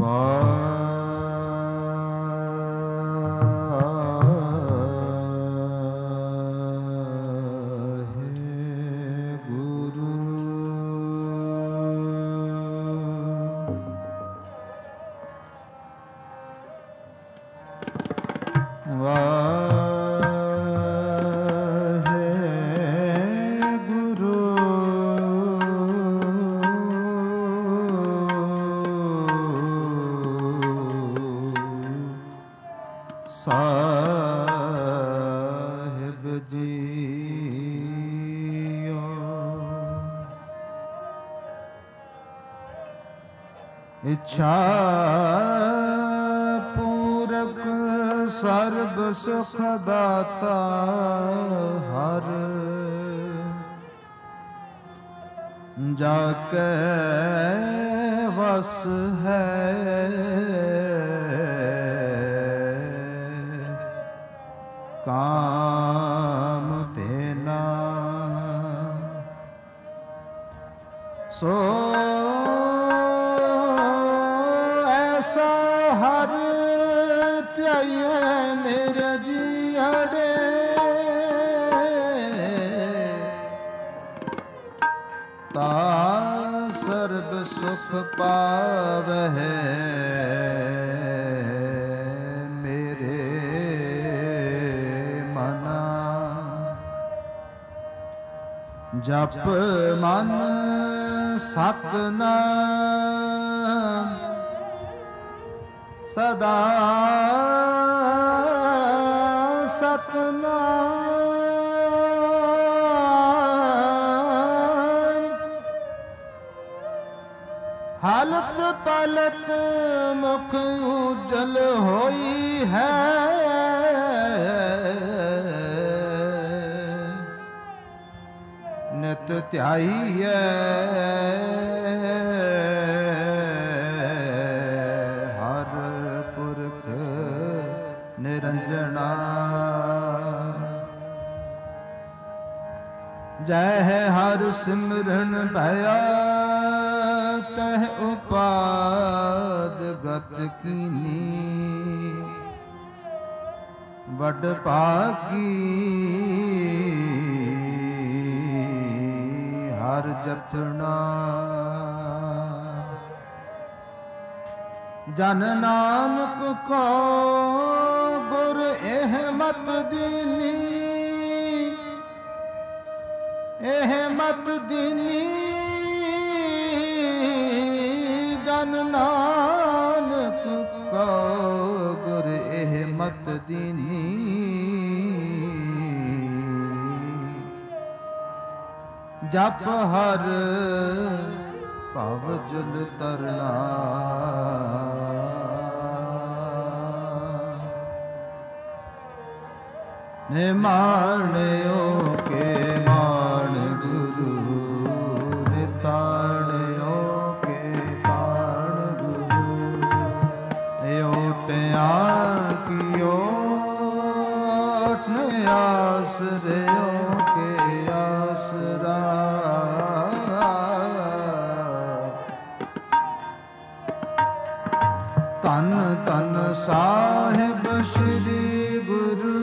ਸਾਹਿਬ JIO ਇੱਛਾ ਪੂਰਕ ਸਰਬ ਸੁਖ ਦਾਤਾ ਹਰ ਜਾ ਕੈ ਵਸ ਹੈ ਕਾਮ ਤੇਨਾ ਸੋ ਐਸਾ ਹਰ ਧਿਆਈਐ ਮੇਰੇ ਜੀਅੜੇ ਤਾ ਸਰਬ ਸੁਖ ਪਾਵਹਿ ਜਪ ਮਨ ਸਤਿਨਾਮ ਸਦਾ ਸਤਿਨਾਮ ਹਾਲਤ ਪਲਕ ਮੁਖ ਉਜਲ ਹੋਈ ਹੈ ਨਿਤ ਧਿਆਈਐ ਹਰ ਪੁਰਖ ਨਿਰੰਜਨਾ ਜੈ ਹਰ ਸਿਮਰਨ ਭਇਆ ਤਹ ਉਪਾਦ ਗਤ ਕੀਨੀ ਵੱਡ ਭਾਗੀ ਹਰ ਜਪਣਾ ਜਨ ਨਾਨਕ ਕੋ ਗੁਰ ਇਹ ਮਤ ਦੀਨੀ ਜਨ ਨਾਨਕ ਕੋ ਗੁਰ ਇਹ ਮਤ ਦੀਨੀ ਜਪ ਹਰ ਭਵ ਜਲ ਤਰਨਾ ਨਿਮਾਣਿਓ ਕੇ ਮਾਣ ਗੁਰੂ ਨਿਤਾਣਿਓ ਕੇ ਤਾਣ ਗੁਰੂ ਓਟਿਆ ਕੀਓ ਆਸਰਿਓ ਕੇ ਆਸਰਾ ਧੰਨ ਧੰਨ ਸਾਹਿਬ ਸ੍ਰੀ ਗੁਰੂ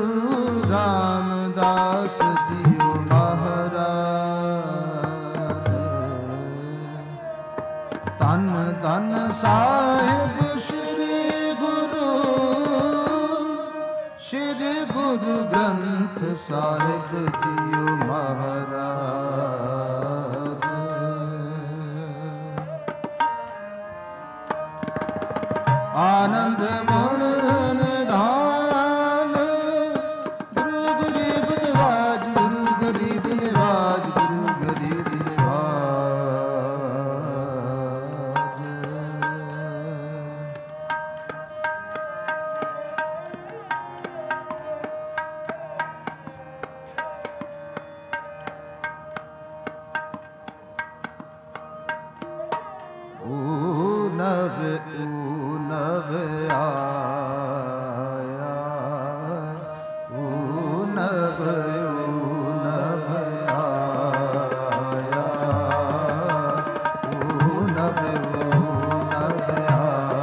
ਰਾਮਦਾਸ ਜੀਓ ਮਹਾਰਾਜ ਧੰਨ ਧੰਨ ਸਾਹਿਬ ਸ੍ਰੀ ਗੁਰੂ ਗ੍ਰੰਥ ਸਾਹਿਬ ਜੀਓ ਮਹਾਰਾਜ ਆਨੰਦ ਮਨ ਨਿਧਾਨ ਗੁਰੂ ਗਰੀਬ ਨਿਵਾਜ ਗੁਰੂ ਗਰੀਬ ਨਿਵਾਜ ਗੁਰੂ ਗਰੀਬ ਨਿਵਾਜ ਓ ਨਵ ਆਇਆ ਓ ਨਵ ਆਇਆ ਓ ਨਵ ਆਇਆ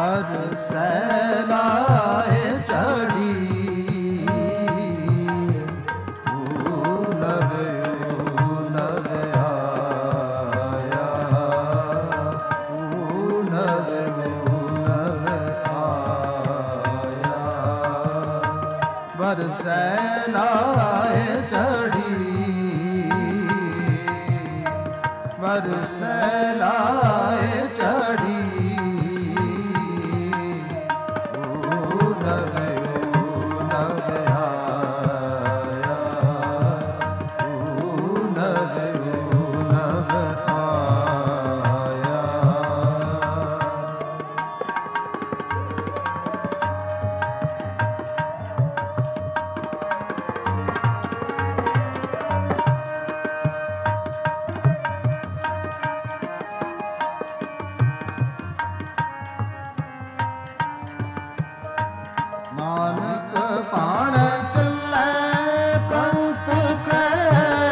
ਬਰਸੈ ਲਾਏ ਚੜੀ ਬਰਸੈ ਲਾਏ ਚੜੀ ਬਰਸੈ ਲਾਏ ਚੜੀ ਨਾਨਕ ਭਾਣ ਚੱਲੈ ਕੰਤ ਕੈ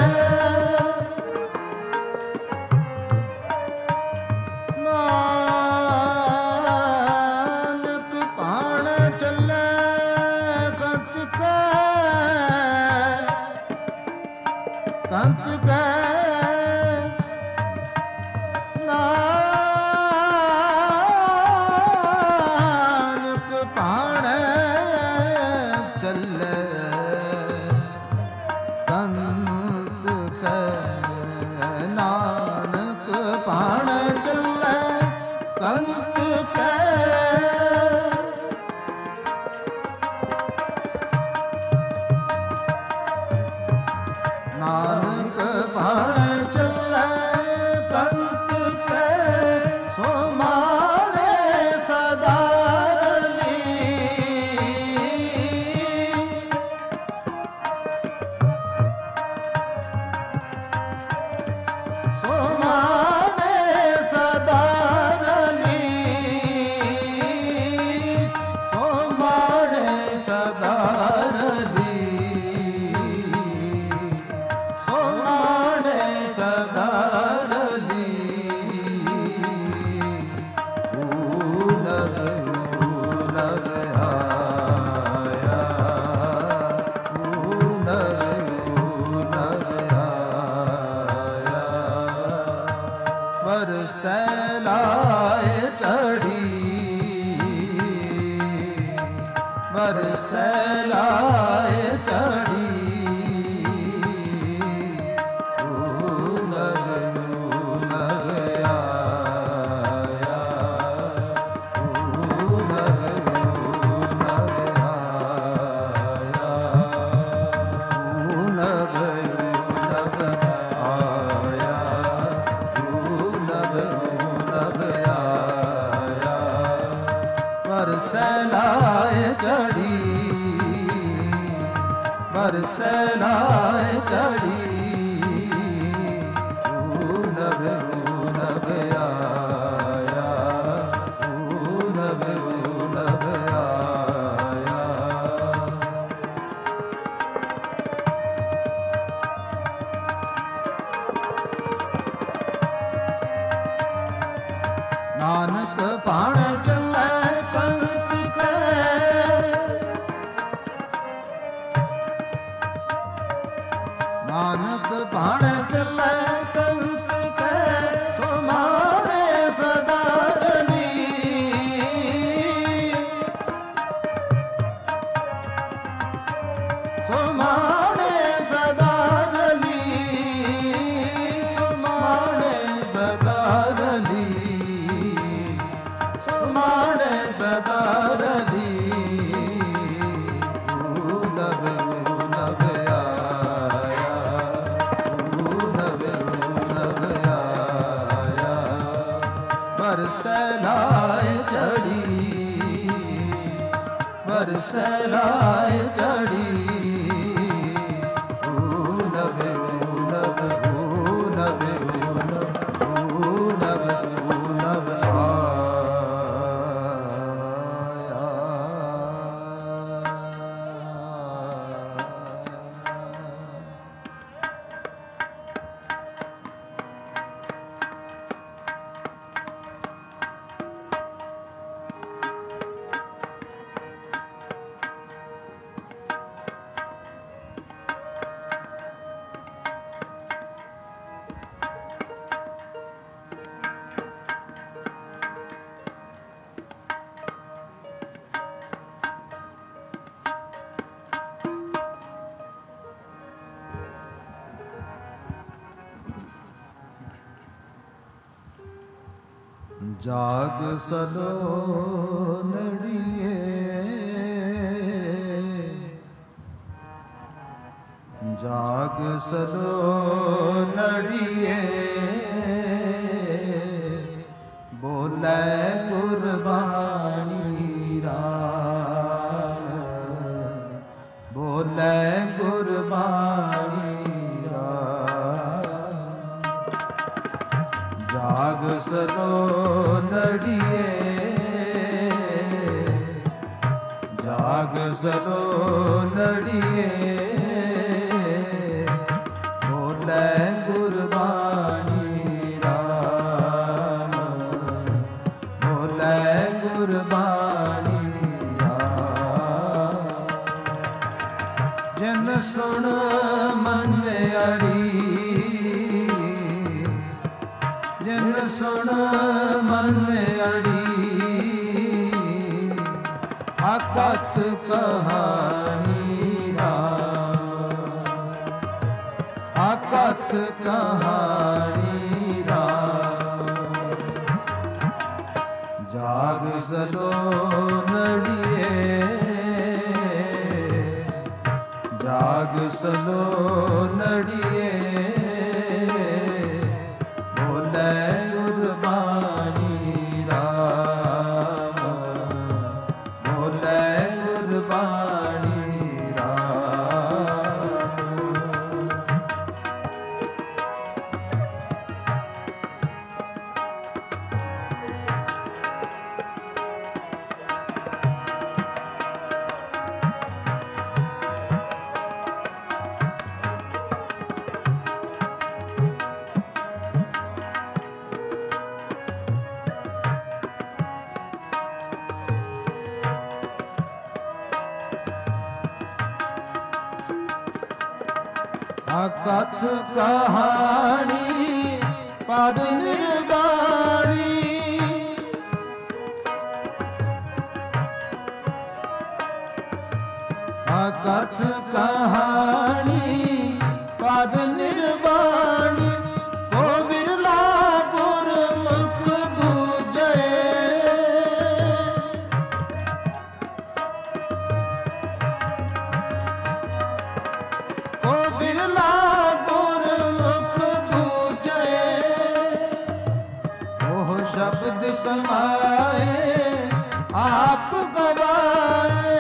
ਨਾਨਕ ਭਾਣ ਚੱਲੈ ਕੰਤ ਕੈ ਨਾਨਕ ਭਾਣ ਚੱਲੈ ਕੰਤ ਕੈ ਨਾਨਕ ਭਾਣ ਚੱਲੈ ਕੰਤ ਕੈ ਨਾਨਕ ਭਾਣ ਚੱਲੈ ਕੰਤ ਕੈ ਸੋ ਮਾਣੇ ਸਦਾ ਬਰਸੈ ਲਾਏ ਚੜੀ ਬਰਸੈ ਲਾਏ ਚੜੀ ਬਰਸੈ ਲਾਏ ਚੜੀ ਬਰਸੈ ਲਾਏ ਚੜੀ ਨਭ ਆਇਆ ਨਭ ਆਇਆ ਨਾਨਕ ਭਾਣ ਚੱਲੈ ਕੰਤ ਕੈ ਨਾਨਕ ਭਾਣ ਚੱਲੈ ਕੰਤ ਕੈ ਸੋ ਮਾਣੇ ਸਦਾ ਸੋ ਮਾਣੇ ਸਦਾ ਸੋ ਮਾਣੇ ਸਦਾ ਮਾਣੇ ਸਦਾ ਰਲੀ ਨਭ ਆਇਆ ਨਭ ਆਇਆ ਬਰਸੈ ਲਾਏ ਚੜੀ ਬਰਸੈ ਲਾਏ ਚੜੀ ਨਭ ਜਾਗ ਸਲੋਨੜੀਏ ਜਾਗ ਸਲੋਨੜੀਏ ਬੋਲੇ ਗੁਰਬਾਣੀ ਰਾਮ ਬੋਲੇ ਗੁਰਬਾਣੀ ਰਾਮ ਜਾਗ ਸਲੋਨੜੀਏ ਜਾਗ ਸਲੋਨੜੀਏ ਬੋਲੇ ਗੁਰਬਾਣੀ ਰਾਮ ਬੋਲੇ ਗੁਰਬਾਣੀ ਰਾਮ ਜਿਨ ਸੁਣ ਮੰਨਿਆੜੀ ਜਿਨ ਸੁਣ ਮੰਨਿਆੜੀ ਅਕਥ ਕਹਾਣੀ ਰਾਮ ਅਕਥ ਕਹਾਣੀ ਰਾਮ ਜਾਗ ਸਲੋਨੜੀਏ ਜਾਗ ਸਲੋਨੜੀਏ ਬੋਲੇ ਗੁਰਬਾਣੀ ਰਾਮ ਬੋਲੇ ਗੁਰਬਾਣੀ ਰਾਮ ਅਕਥ ਕਹਾਣੀ ਪਦ ਨਿਰਵਾਣੀ ਅਕਥ ਕਹਾਣੀ ਪਦ ਨਿਰਵਾਣੀ ਕੋ ਵਿਰਲਾ ਗੁਰਮੁਖ ਬੂਝੇ ਕੋ ਵਿਰਲਾ ਗੁਰਮੁਖ ਬੂਝੇ ਉਹ ਸ਼ਬਦ ਸਮਾਏ ਆਪ ਗਵਾਏ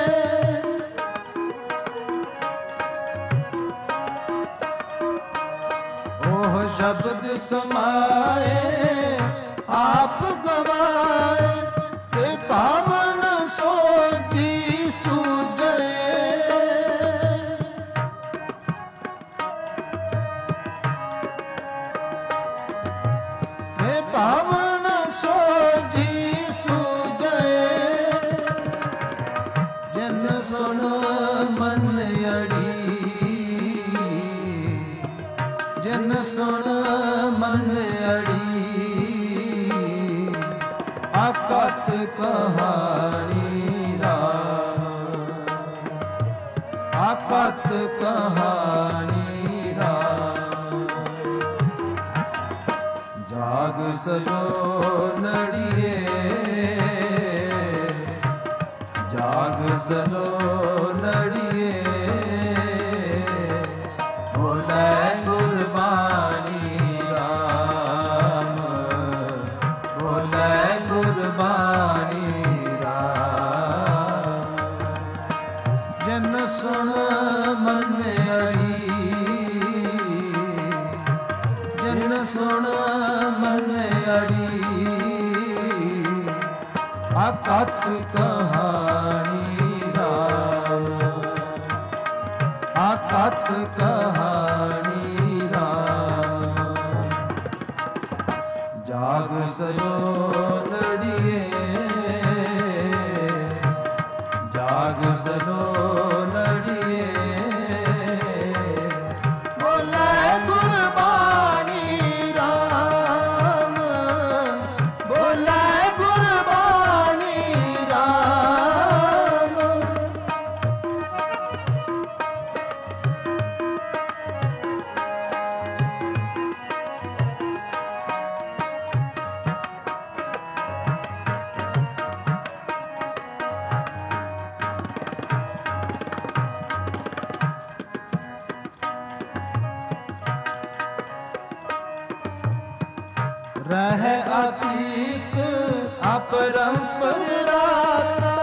ਉਹ ਸ਼ਬਦ ਸਮਾਏ ਆਪ ਗਵਾਏ ਤੇ ਪਾਵਨ ਸੋਜੀ ਸੂਝੇ ਤੇ ਪਾਵਨ ਸੋਜੀ ਸੂਝੇ ਜਿਨ ਸੁਣ ਮੰਨਿਆੜੀ ਜਿਨ ਸੁਣ ਮੰਨਿਆੜੀ ਅਕਥ ਕਹਾਣੀ ਰਾਮ ਅਕਥ ਕਹਾਣੀ ਰਾਮ ਜਾਗ ਸਲੋਨੜੀਏ ਜਾਗ ਸਲੋਨੜੀਏ ਬੋਲੇ ਗੁਰਬਾਣੀ ਰਾਮ ਬੋਲੇ ਗੁਰਬਾਣੀ ਰਾਮ ਜਿਨ ਸੁਣ ਮੰਨਿਆੜੀ ਜਿਨ ਸੁਣ ਮੰਨਿਆੜੀ ਅਕਥ ਕਹਾਣੀ ਰਾਮ ਅਕਥ ਕਹਾਣੀ ਰਾਮ ਜਾਗ ਸਲੋਨੜੀਏ ਜਾਗ ਸਲੋਨੜੀਏ ਬੋਲੇ ਗੁਰਬਾਣੀ ਰਾਮ ਬੋਲੇ ਗੁਰਬਾਣੀ ਰਾਮ ਰਹਿ ਅਤੀਤ ਅਪਰੰਪਰ ਰਾਤਾ।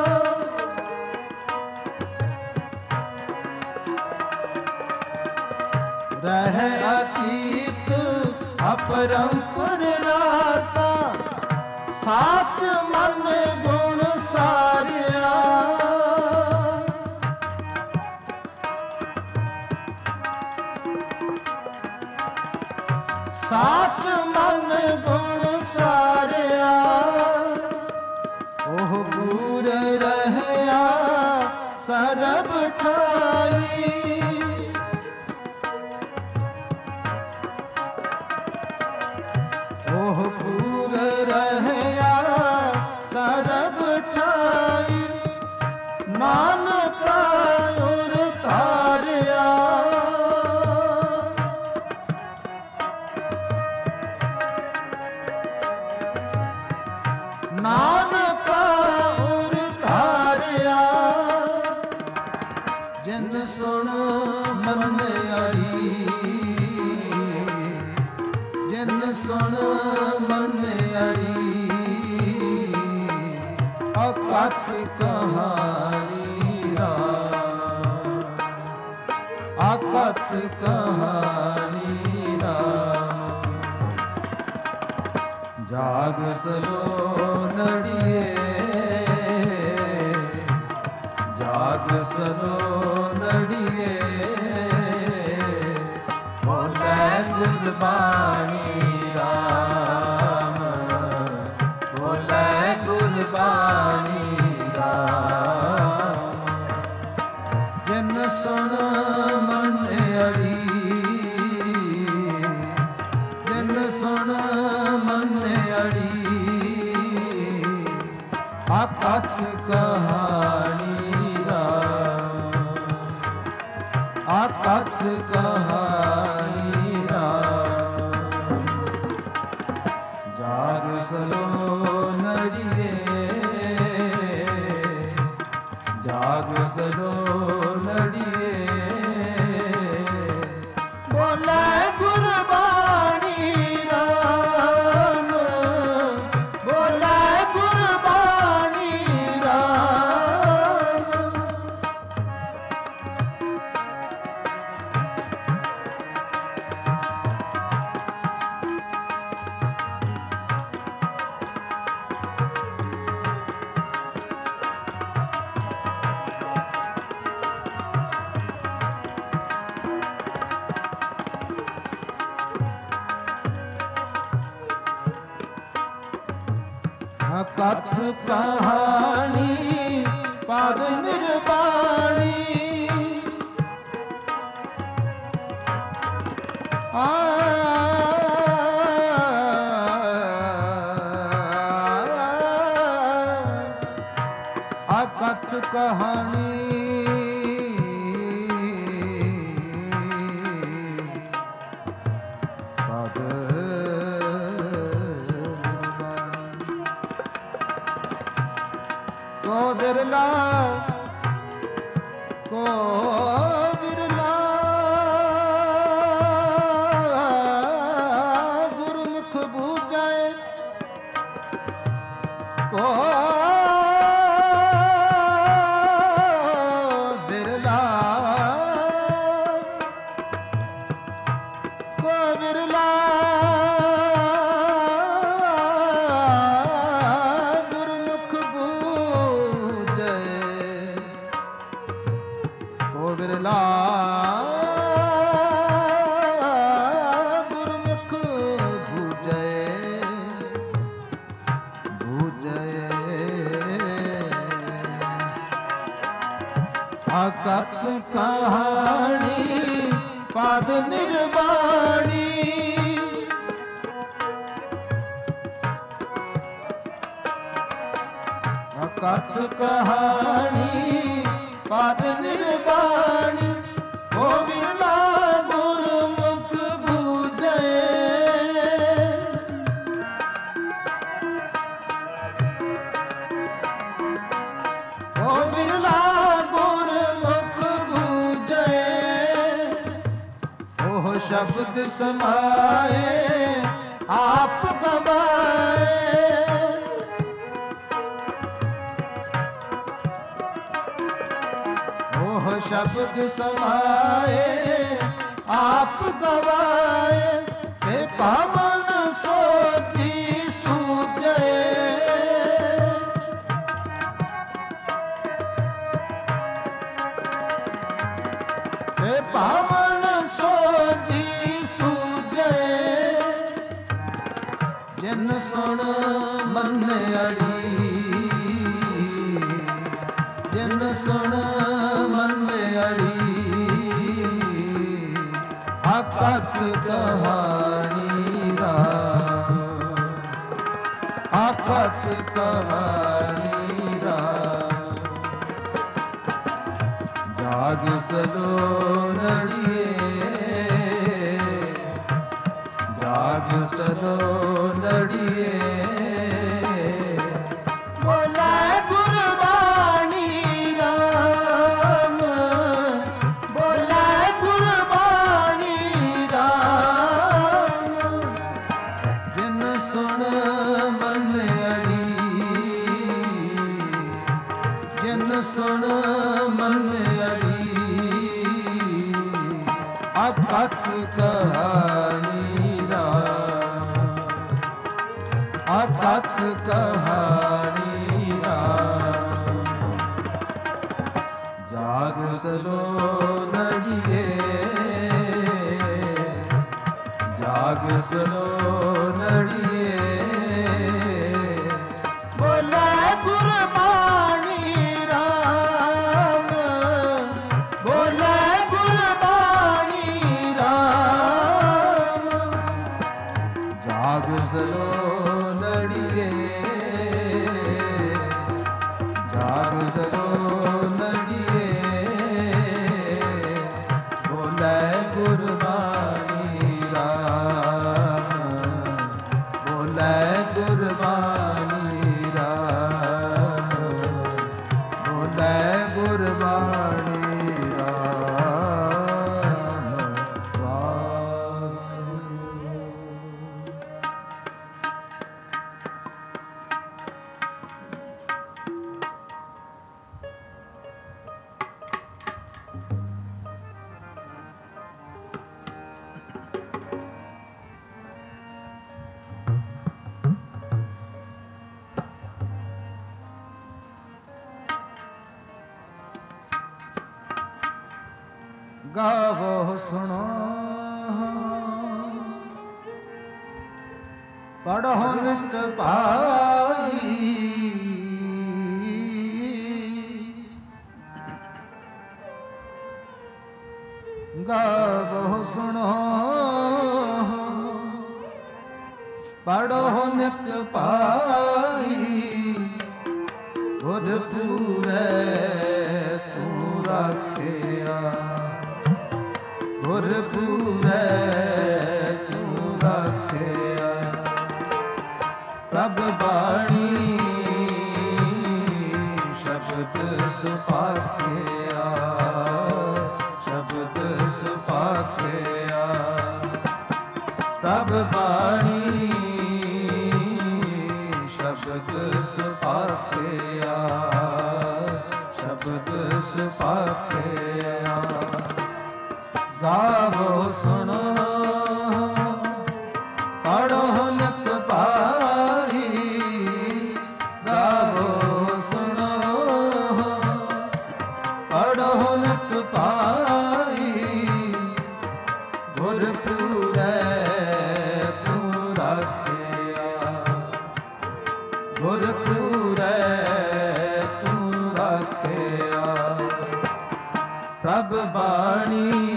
ਰਹਿ ਅਤੀਤ ਅਪਰੰਪਰ ਰਾਤਾ। ਸਾਚ ਮਨ ਗੁਣ ਸਾਰਿਆ। ਸਾਚ ਮਨ ਗੁਣ ਸਾਰਿਆ। ਉਹ ਪੂਰ ਰਹਿਆ ਸਰਬ ਠਾਈ। ਉਹ ਪੂਰ ਰਹਿਆ ਸਰਬ ਠਾਈ। ਨਾਨਕਾ ਉਰ ਧਾਰਿਆ। ਨਾਨਕਾ ਉਰ ਧਾਰਿਆ। ਜਿਨ ਸੁਣ ਮਨ ਅੜੀ। ਜਿਨ ਸੁਣ ਮਨ ਅੜੀ। ਅਕਥ ਕਹਾਣੀ ਰਾਮ। ਅਕਥ ਕਹਾਣੀ ਰਾਮ। ਜਾਗ ਸਜੋ ਨੜੀਏ। ਜਾਗ ਸਜੋ ਨੜੀਏ। ਬੋਲੇ ਗੁਰਬਾਣੀ ਰਾਮ। ਬੋਲੇ ਗੁਰਬਾਣੀ ਰਾਮ। ਜਿਨ ਸੁਣ ਮਨ ਅੜੀ। ਜਿਨ ਸੁਣ ਮਨ ਅੜੀ। ਅਕਥ ਕਹਾਣੀ ਰਾਮ। ਅਕਥ ਕਹਾਣੀ ਰਾਮ। ਜਾਗ ਸਜੋ ਨੜੀਏ। ਜਾਗ ਸਜੋ ਨੜੀਏ। ਬੋਲੇ ਗੁਰਬਾਣੀ ਰਾਮ। ਬੋਲੇ ਗੁਰਬਾਣੀ ਰਾਮ। ਕਥ ਕਹਾਣੀ ਪਦ ਨਿਰਵਾਣੀ। ਕਥ ਕਹਾਣੀ ਪਦ ਕੋ ਬਿਰਲਾ। ਕੋ ਬਿਰਲਾ ਗੁਰਮੁਖ ਬੂਝੈ। ਕੋ ਬਿਰਲਾ। ਕੋ ਬਿਰਲਾ ਗੁਰਮੁਖ ਬੂਝੈ। ਕੋ ਬਿਰਲਾ ਗੁਰਮੁਖ ਬੂਝੈ। ਬੂਝੈ। ਅਕਥ ਕਹਾਣੀ ਪਦ ਨਿਰਵਾਣੀ। ਅਕਥ ਕਹਾਣੀ ਪਦ ਨਿਰਵਾਣੀ। ਓ ਬਿਰਲਾ ਗੁਰਮੁਖ ਬੂਝੈ। ਓ ਬਿਰਲਾ ਗੁਰਮੁਖ ਬੂਝੈ। ਉਹ ਸ਼ਬਦ ਸਮਾਏ ਆਪ ਗਵਾਏ ਉਹ ਸ਼ਬਦ ਸਮਾਏ ਆਪ ਗਵਾਏ ਤੇ ਪਾਵਨ ਸੋਤੀ ਸੂਝੇ ਤੇ ਪਾਵਨ ਸੋਤੀ ਸੂਝੇ ਜਿਨ ਸੁਣ ਮੰਨਿਆੜੀ ਜਿਨ ਸੁਣ ਮੰਨਿਆੜੀ ਆਕਥ ਕਹਾਣੀ ਰਾਮ ਆਕਥ ਕਹਾਣੀ ਰਾਮ ਜਾਗ ਸਦੋ ਨੜੀਏ ਜਾਗ ਸਦੋ ਨੜੀਏ ਬੋਲੇ ਗੁਰਬਾਣੀ ਰਾਮ ਬੋਲੇ ਗੁਰਬਾਣੀ ਰਾਮ ਜਿਨ ਸੁਣ ਮੰਨਿਆੜੀ ਜਿਨ ਸੁਣ ਮੰਨਿਆੜੀ ਅਕਥ ਕਹਾਣੀ ਰਾਮ ਅਕਥ ਕਹਾਣੀ ਰਾਮ ਜਾਗ ਸਦੋ ਨੜੀਏ ਜਾਗ ਸਦੋ ਨੜੀਏ ਬੋਲੇ ਗੁਰਬਾਣੀ ਰਾਮ ਬੋਲੇ ਗੁਰਬਾਣੀ ਰਾਮ ਜਾਗ ਸਦੋ ਨੜੀਏ ਜਾਗ ਸਦੋ ਨੜੀਏ ਬੋਲੇ ਗੁਰਬਾਣੀ ਰਾਮ ਬੋਲੇ ਗੁਰਬਾਣੀ ਰਾਮ ਬੋਲੇ ਗੁਰਬਾਣੀ ਰਾਮ ਵਾਹਿਗੁਰੂ। ਗਾਵੋ ਸੁਣੋ ਪੜ੍ਹੋ ਨਿਤ ਭਾਈ ਗਾਵੋ ਸੁਣੋ ਪੜ੍ਹੋ ਨਿਤ ਭਾਈ ਗੁਰ ਪੂਰੈ ਤੂੰ ਰਾਖਿਆ ਗੁਰ ਪੂਰੈ ਤੂੰ ਰਾਖਿਆ ਪ੍ਰਭ ਬਾਣੀ ਸ਼ਬਦ ਸੁਸਾਖਿਆ ਸ਼ਬਦ ਸੁਸਾਖਿਆ ਪ੍ਰਭ ਬਾਣੀ ਸ਼ਬਦ ਸੁਸਾਖਿਆ ਸ਼ਬਦ ਸੁਸਾਖਿਆ ਗਾਵੋ ਸੁਣੋ ਪੜ੍ਹੋ ਨਿਤ ਭਾਈ ਗਾਵੋ ਸੁਣੋ ਪੜ੍ਹੋ ਨਿਤ ਭਾਈ ਗੁਰ ਪੂਰੈ ਤੂੰ ਰਾਖਿਆ ਗੁਰ ਪੂਰੈ ਤੂੰ ਰਾਖਿਆ ਪ੍ਰਭ ਬਾਣੀ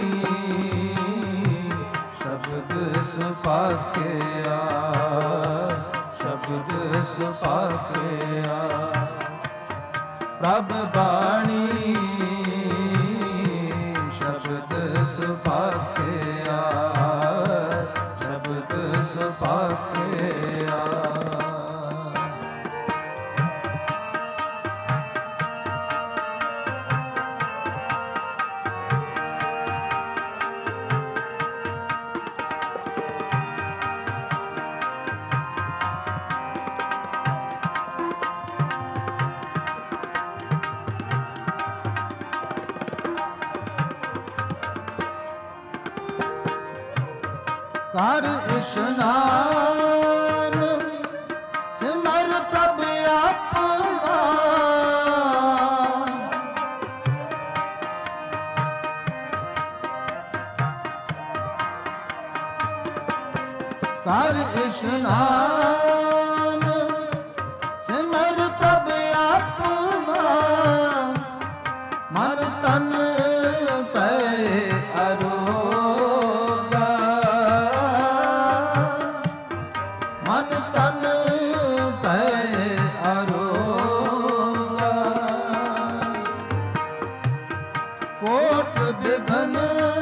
ਸ਼ਬਦ ਸੁਸਾਖਿਆ ਸ਼ਬਦ ਸੁਸਾਖਿਆ ਪ੍ਰਭ ਬਾਣੀ ਸ਼ਬਦ ਸੁਸਾਖਿਆ ਸ਼ਬਦ ਸੁਸਾਖਿਆ ਕਰ ਇਸ਼ਨਾਨ ਸਿਮਰ ਪ੍ਰਭ ਆਪਣਾ ਕਰ ਇਸ਼ਨਾਨ ਸਿਮਰ ਪ੍ਰਭ ਆਪਣਾ ਮਨ ਤਨ ਪੈ ਅਰੋਗਾ ਮਨ ਤਨ ਪੈ ਅਰੋਗਾ ਕੋਟ ਬਿਘਨ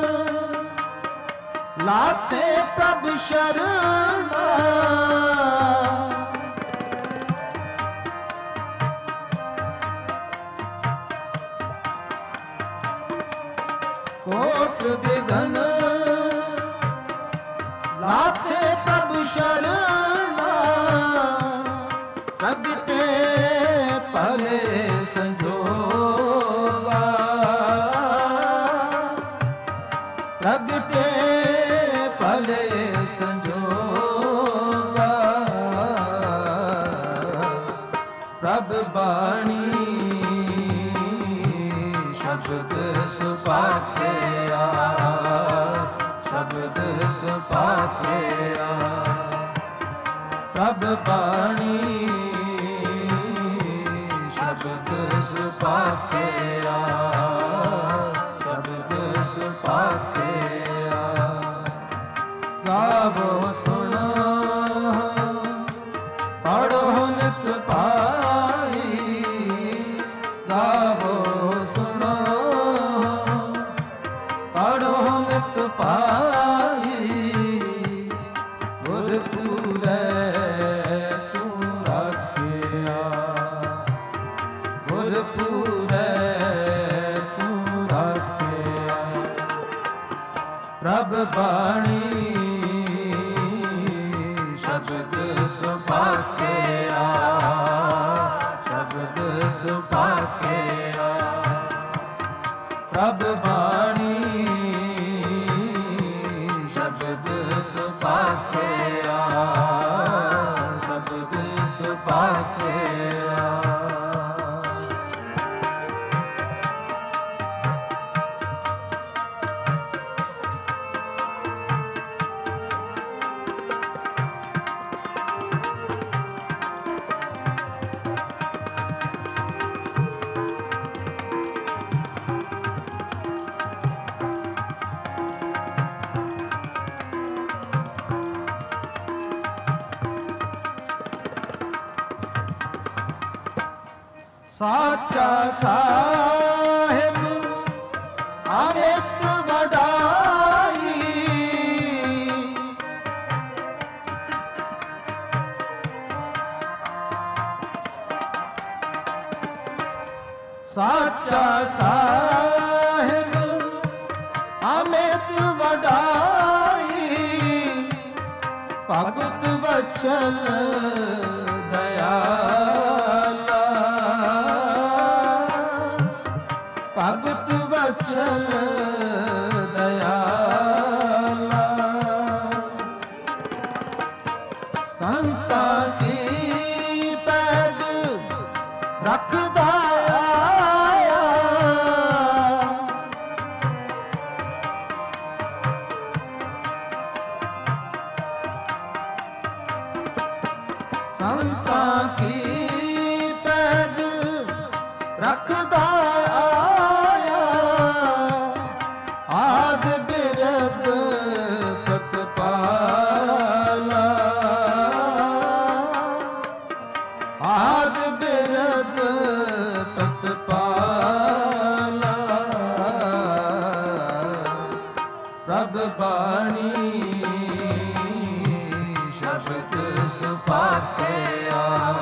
ਲਾਤੇ ਪ੍ਰਭ ਸ਼ਰਣਾ ਕੋਟ ਬਿਘਨ ਲਾਤੇ ਪ੍ਰਭ ਸ਼ਰਣਾ ਪ੍ਰਗਟੇ ਭਲੇ ਸੰਜੋਗਾ ਪ੍ਰਗਟੇ ਭਲੇ ਸੰਜੋਗਾ ਪ੍ਰਭ ਬਾਣੀ ਸ਼ਬਦ ਸੁਭਾਖਿਆ ਸ਼ਬਦ ਸੁਭਾਖਿਆ ਪ੍ਰਭ ਬਾਣੀ ਸ਼ਬਦ ਸੁਭਾਖਿਆ ਸ਼ਬਦ ਸੁਭਾਖਿਆ ਗਾਵੋ ਸੁਣੋ ਪੜੋ ਨਿਤ ਪਾਈ ਗਾਵੋ ਸੁਣੋ ਪੜੋ ਨਿਤ ਪਾਈ ਗੁਰ ਪੂਰੈ ਤੂੰ ਰਾਖਿਆ ਗੁਰ ਪੂਰੈ ਤੂੰ ਰਾਖਿਆ ਪ੍ਰਭ ਬਾਣੀ ਸ਼ਬਦ ਸੁਭਾਖਿਆ ਸ਼ਬਦ ਸੁਭਾਖਿਆ ਪ੍ਰਭ ਬਾਣੀ ਸ਼ਬਦ ਸੁਭਾਖਿਆ ਸ਼ਬਦ ਸੁਭਾਖਿਆ ਸਾਚਾ ਸਾਹਿਬ ਅਮਿਤ ਵਡਾਈ ਸਾਚਾ ਸਾਹਿਬ ਅਮਿਤ ਵਡਾਈ ਭਗਤ ਵਚਨ ਦਇਆਲਾ ਭਗਤ ਵਚਨ ਦਇਆਲਾ ਸੰਤਾਂ ਕੀ ਪੈਜ ਰੱਖਦਾ ਆਇਆ ਸੰਤਾਂ ਕੀ ਪੈਜ ਰੱਖਦਾ ਆਇਆ ਆਦ ਬਿਰਦ ਪ੍ਰਤਪਾਲਾ ਆਦ ਬਿਰਦ ਪ੍ਰਤਪਾਲਾ ਪ੍ਰਭ ਬਾਣੀ ਸ਼ਬਦ ਸੁਭਾਖਿਆ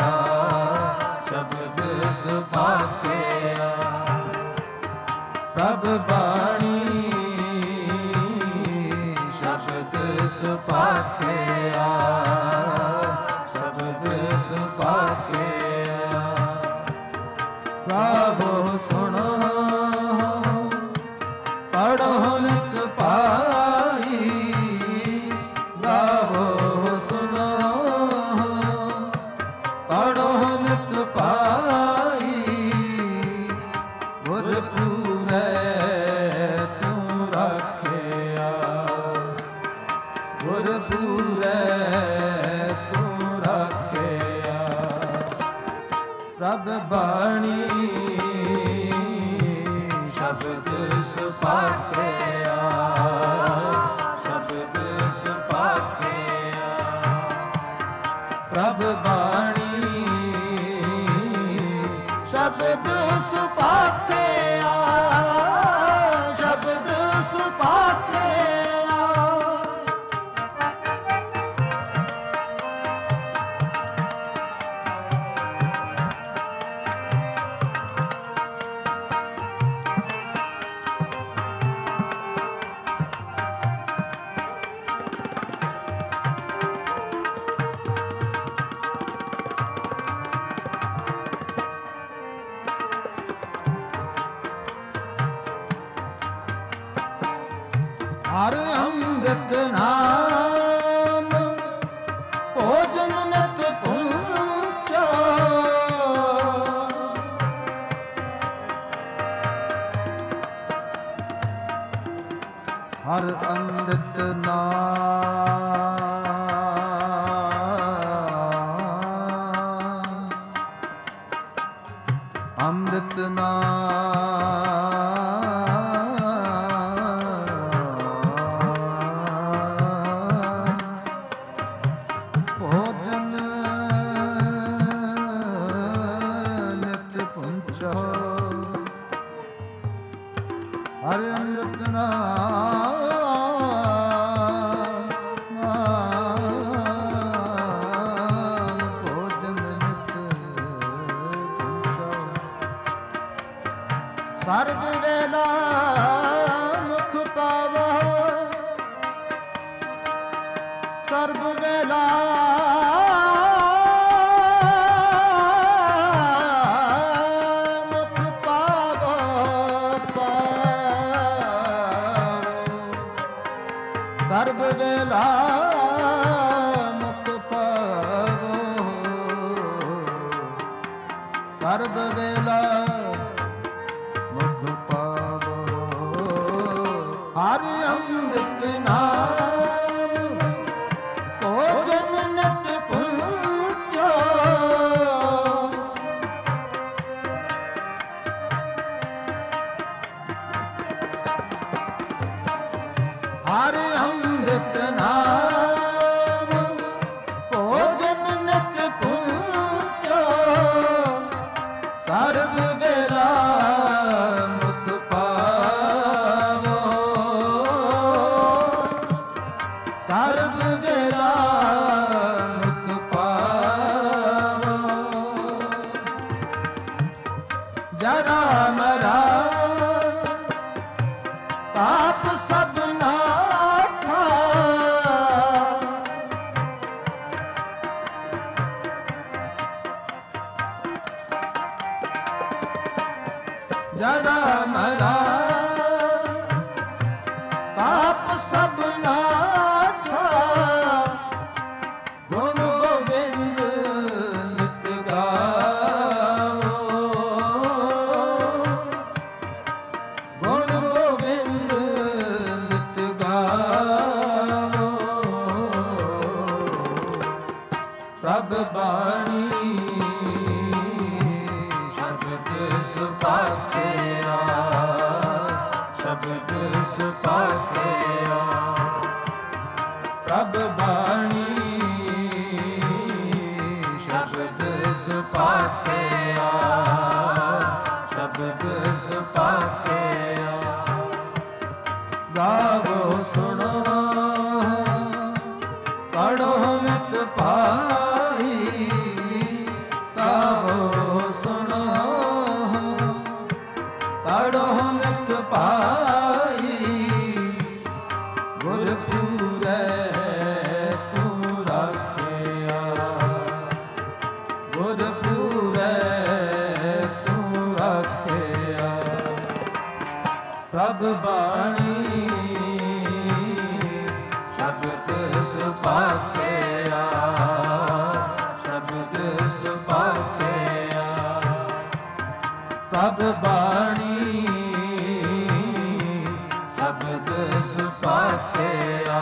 ਸ਼ਬਦ ਸੁਭਾਖਿਆ ਪ੍ਰਭ ਬਾਣੀ ਸ਼ਬਦ ਸੁਭਾਖਿਆ ਸ਼ਬਦ ਸੁਭਾਖਿਆ ਗਾਵੋ ਸੁਣੋ ਪੜੋ ਨਿਤ ਪਾਈ ਪ੍ਰਭ ਬਾਣੀ ਸ਼ਬਦ ਸੁਸਾਖਿਆ, ਸ਼ਬਦ ਸੁਸਾਖਿਆ। ਪ੍ਰਭ ਬਾਣੀ ਸ਼ਬਦ ਸੁਸਾਖਿਆ, ਸ਼ਬਦ ਸੁਸਾਖਿਆ। ਹਰ ਅੰਮ੍ਰਿਤ ਨਾਮ ਭੋਜਨ ਨਿਤ ਪੂਜਾ, ਹਰ ਅੰਮ੍ਰਿਤ ਨਾਮ ਅੰਮ੍ਰਿਤ ਭੋਜਨ ਨਿਤ ਪੁੰਚੋ, ਹਰਿ ਅੰਮ੍ਰਿਤ ਨਾਮ ਭੋਜਨ ਨਿਤ ਪੁੰਚੋ। ਸਰਬ ਵੇਲਾ ਮੁਖ ਪਾਵੋ, ਸਰਬ ਵੇਲਾ ਮੁਖ ਪਾਵੋ, ਸਰਬ ਵੇਲਾ ਮੁਖ ਪਾਵੋ, ਸਰਬ ਵੇਲਾ ਮੁਖ ਪਾਵੋ। ਹਰਿ ਅੰਮ੍ਰਿਤ ਨਾਮ ਭੋਜਨ ਨਿਤ ਪੂਜੋ, ਹਰਿ ਅੰਮ੍ਰਿਤ ਨਾਮ ਭੋਜਨ ਨਿਤ ਪੂਜੋ, ਸਰਬ ਵੇਲਾ ਮੁਖ ਪਾਵੋ, ਸਰਬ ਵੇਲਾ ਮੁਖ ਪਾਵੋ। ਜਰਾ ਮਰਾ ਤਾਪ ਸਭ ਨਾਠਾ, ਜਰਾ ਮਰਾ ਤਾਪ ਸਭ ਨਾਠਾ, ਗੁਣ ਗੋਬਿੰਦ ਨਿਤ ਗਾਵੋ, ਗੁਣ ਗੋਬਿੰਦ ਨਿਤ ਗਾਵੋ। ਪ੍ਰਭ ਬਾਣੀ ਸ਼ਬਦ ਸੁਸਾਖਿਆ, ਸ਼ਬਦ ਸੁਸਾਖਿਆ। ਪ੍ਰਭ ਬਾਣੀ ਸ਼ਬਦ ਸੁਸਾਖਿਆ, ਸ਼ਬਦ ਸੁਸਾਖਿਆ। ਗਾਵੋ ਸੁਣੋ ਪੜ੍ਹੋ ਨਿਤ ਪਾਈ, ਗਾਵੋ ਸੁਣੋ ਪੜ੍ਹੋ ਨਿਤ ਪਾਈ। ਗੁਰ ਪੂਰੈ ਤੂੰ ਰਾਖਿਆ, ਗੁਰ ਪੂਰੈ ਤੂੰ ਰਾਖਿਆ। ਪ੍ਰਭ ਬਾਣੀ ਸ਼ਬਦ ਸੁਸਾਖਿਆ, ਸ਼ਬਦ ਸੁਸਾਖਿਆ। ਪ੍ਰਭ ਬਾਣੀ ਸ਼ਬਦ ਸੁਸਾਖਿਆ,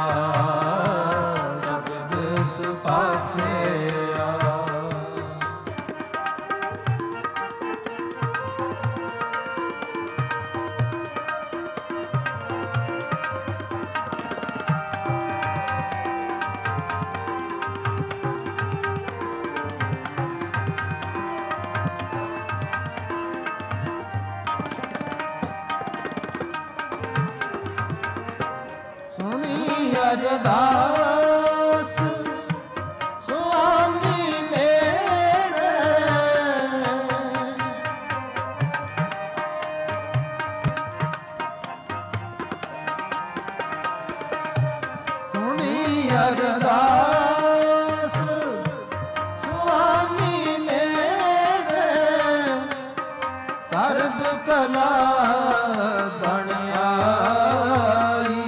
ਸ਼ਬਦ ਸੁਸਾਖਿਆ। ਅਰਦਾਸ ਸੁਆਮੀ ਮੇਰੇ ਸੁਣੀ ਅਰਦਾਸ ਸੁਆਮੀ ਮੇਰੇ ਸਰਬ ਕਲਾ ਬਣ ਆਈ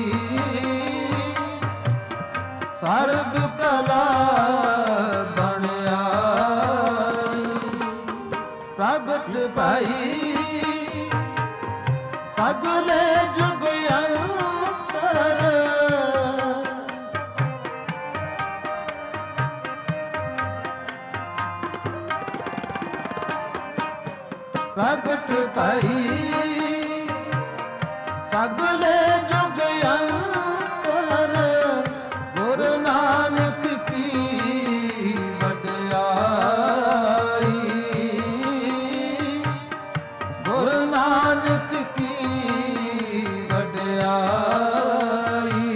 ਸਰਬ ਕਲਾ ਬਣ ਆਈ ਪ੍ਰਗਟ ਭਈ ਸਗਲੇ ਜੁਗ ਅੰਤਰ ਪ੍ਰਗਟ ਭਈ ਸਗਲੇ ਜੁਗ ਅੰਤਰ ਗੁਰ ਨਾਨਕ ਕੀ ਵਡਿਆਈ ਗੁਰ ਨਾਨਕ ਕੀ ਵਡਿਆਈ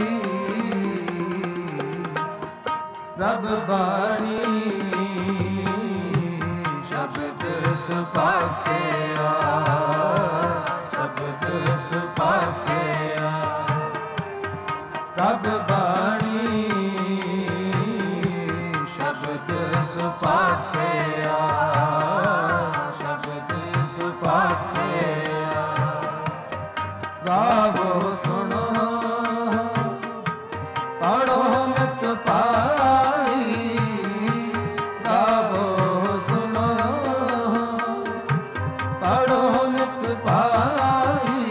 ਪ੍ਰਭ ਬਾਣੀ ਸ਼ਬਦ ਸੁਸਾਖਿਆ ਸ਼ਬਦ ਸੁਸਾਖਿਆ ਪ੍ਰਭ ਬਾਣੀ ਸ਼ਬਦ ਸੁਸਾਖਿਆ ਸ਼ਬਦ ਸੁਸਾਖਿਆ ਗਾਵੋ ਸੁਣੋ ਪੜੋ ਨਿਤ ਪਾਈ ਗਾਵੋ ਸੁਣੋ ਪੜੋ ਨਿਤ ਪਾਈ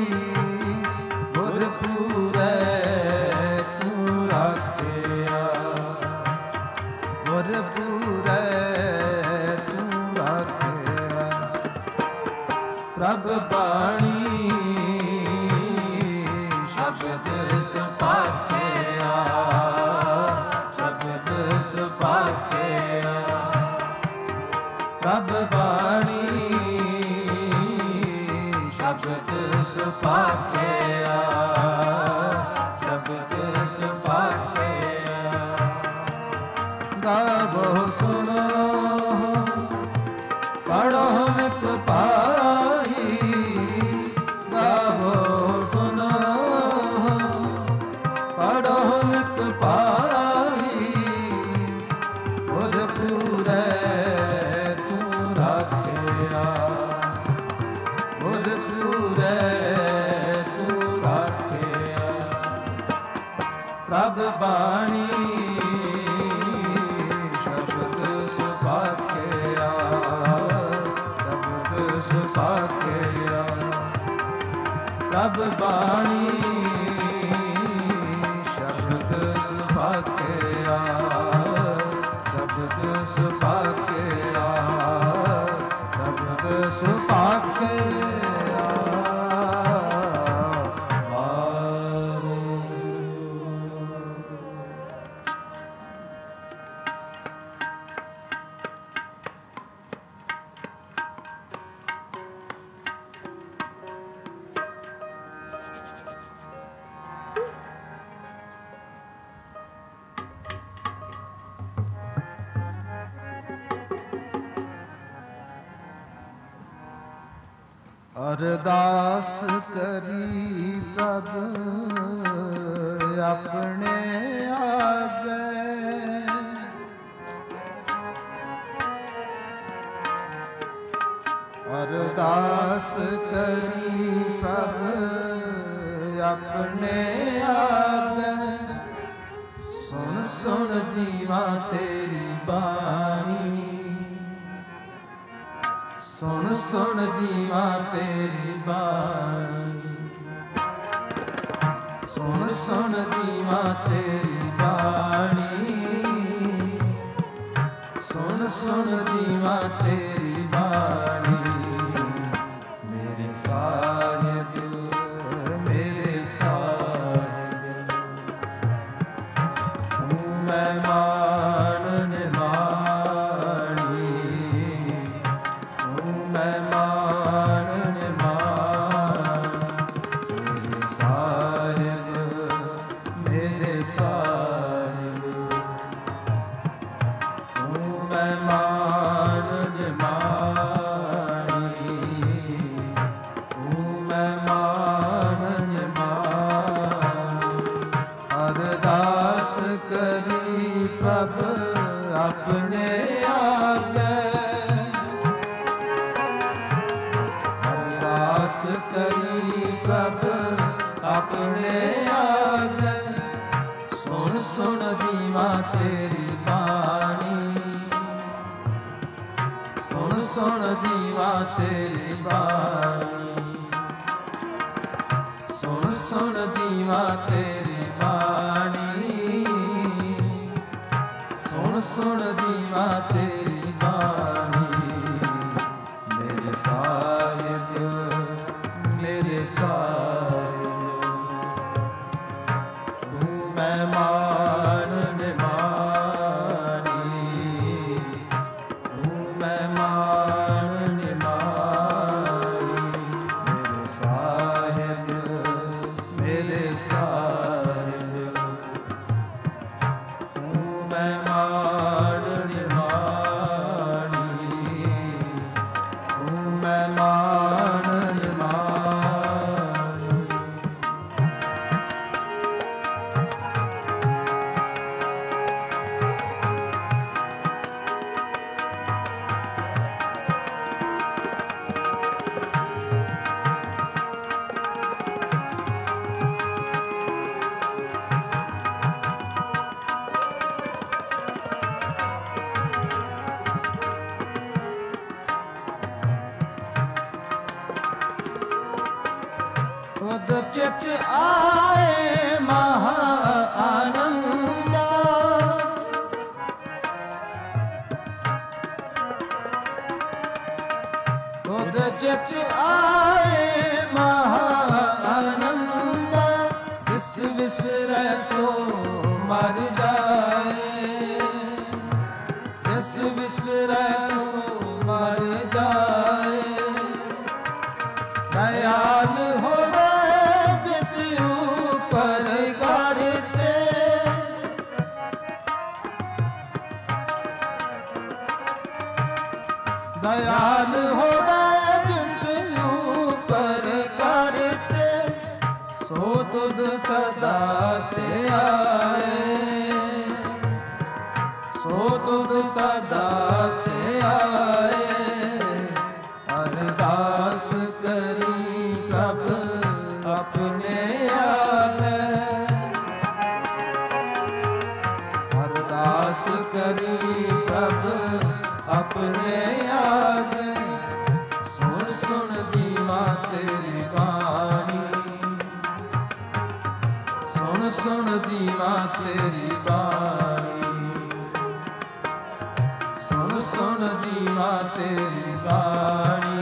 ਗੁਰ ਪੂਰੈ ਤੂੰ ਰਾਖਿਆ ਗੁਰ ਪੂਰੈ ਤੂੰ ਰਾਖਿਆ ਪ੍ਰਭ ਬਾਣੀ ਸ਼ਬਦ ਸੁਸਾਖਿਆ ਸ਼ਬਦ ਸੁਸਾਖਿਆ ਪ੍ਰਭ ਬਾਣੀ ਸ਼ਬਦ ਸੁਸਾਖਿਆ ਸ਼ਬਦ ਸੁਸਾਖਿਆ ਗਾਵੋ ਸੁਣੋ ਪੜੋ ਨਿਤ ਪਾਈ ਗਾਵੋ ਸੁਣੋ ਪੜੋ ਨਿਤ ਪਾਈ ਗੁਰ ਪੂਰੈ ਤੂੰ ਰਾਖਿਆ ਗੁਰ ਪੂਰੈ ਤੂੰ ਰਾਖਿਆ ਪ੍ਰਭ ਬਾਣੀ ਸ਼ਬਦ ਸੁਸਾਖਿਆ ਸ਼ਬਦ ਸੁਸਾਖਿਆ ਪ੍ਰਭ ਬਾਣੀ ਸ਼ਬਦ ਸੁਸਾਖਿਆ ਸ਼ਬਦ ਸੁਸਾਖਿਆ ਸ਼ਬਦ ਸੁਸਾਖਿਆ ਅਰਦਾਸ ਕਰੀ ਪ੍ਰਭ ਆਪਣੇ ਆਗੇ ਅਰਦਾਸ ਕਰੀ ਪ੍ਰਭ ਆਪਣੇ ਆਗੇ ਸੁਣ ਸੁਣ ਜੀਵਾ ਤੇਰੀ ਬਾਣੀ ਸੁਣ ਸੁਣ ਜੀਵਾ ਤੇਰੀ ਬਾਣੀ ਸੁਣ ਸੁਣ ਜੀਵਾ ਤੇਰੀ ਬਾਣੀ ਸੁਣ ਸੁਣ ਜੀਵਾ ਤੇਰੀ ਬਾਣੀ ਮੇਰੇ ਸਾਹਿਬ ਮੇਰੇ ਸਾਹਿਬ ਤੂੰ ਮਹਿਮਾਨ ਨਿਮਾਣੀ ਤੂੰ ਮਹਿਮਾਨ ਨਿਮਾਣੀ ਮੇਰੇ ਸਾਹਿਬ ਮੇਰੇ ਮਹਿਮਾਨ ਨਿਮਾਣੀ, ਤੂੰ ਮਹਿਮਾਨ ਨਿਮਾਣੀ। ਅਰਦਾਸ ਕਰੀ ਪ੍ਰਭ ਆਪਣੇ ਆਪੇ, ਅਰਦਾਸ ਕਰੀ ਪ੍ਰਭ ਆਪਣੇ ਆਪੇ। ਸੁਣ ਸੁਣ ਦੀਵਾ ਤੇਰੀ ਬਾਣੀ, ਸੁਣ ਸੁਣ ਦੀਵਾ ਤੇਰੀ ਬਾਣੀ, ਸੁਣ ਸੁਣ ਦੀਵਾ ਤੇਰੀ ਬਾਣੀ, ਸੁਣ ਸੁਣ ਦੀਵਾ ਤੇਰੀ ਬਾਣੀ। ਮੇਰੇ ਸਾਹਿਬ, ਮੇਰੇ ਸਾਹਿਬ, ਤੂੰ ਮਹਿਮਾਨ ਨਿਮਾਣੀ, ਤੂੰ ਮਹਿਮਾਨ ਨਿਮਾਣੀ। ਮੇਰੇ ਸਾਹਿਬ, ਮੇਰੇ ਸਾਹਿਬ, ਤੂੰ ਮਹਿਮਾਨ ਨਿਮਾਣੀ, ਤੂੰ ਮਹਿਮਾਨ ਨਿਮਾਣੀ। ਖੁਦ ਚਿਤ ਆਏ ਮਹਾ ਆਨੰਦਾ, ਖੁਦ ਚਿਤ ਆਏ ਮਹਾ ਆਨੰਦਾ। ਜਿਸ ਵਿਸਰੈ ਸੋ ਮਰ ਜਾਏ, ਜਿਸ ਵਿਸਰੈ ਸੋ ਮਰ ਜਾਏ। ਦਇਆਲ ਹੋਵੇ ਜਿਸ ਉਪਰ ਕਰਤੇ, ਦਇਆਲ ਹੋਵੇ ਜਿਸ ਉਪਰ ਕਰਤੇ। ਸੋ ਤੁਧ ਸਦਾ ਤੇ ਆਏ, ਸੋ ਤੁਧ ਸਦਾ ਤੇ ਆਏ। ਅਰਦਾਸ ਕਰੀ ਪ੍ਰਭ ਆਪਣੇ ਆਪੇ, ਅਰਦਾਸ ਕਰੀ ਪ੍ਰਭ ਆਪਣੇ ਆਪੇ। ਸੁਣ ਸੁਣ ਜੀਵਾ ਤੇਰੀ ਬਾਣੀ, ਸੁਣ ਸੁਣ ਜੀਵਾ ਤੇਰੀ ਬਾਣੀ, ਸੁਣ ਸੁਣ ਜੀਵਾ ਤੇਰੀ ਬਾਣੀ,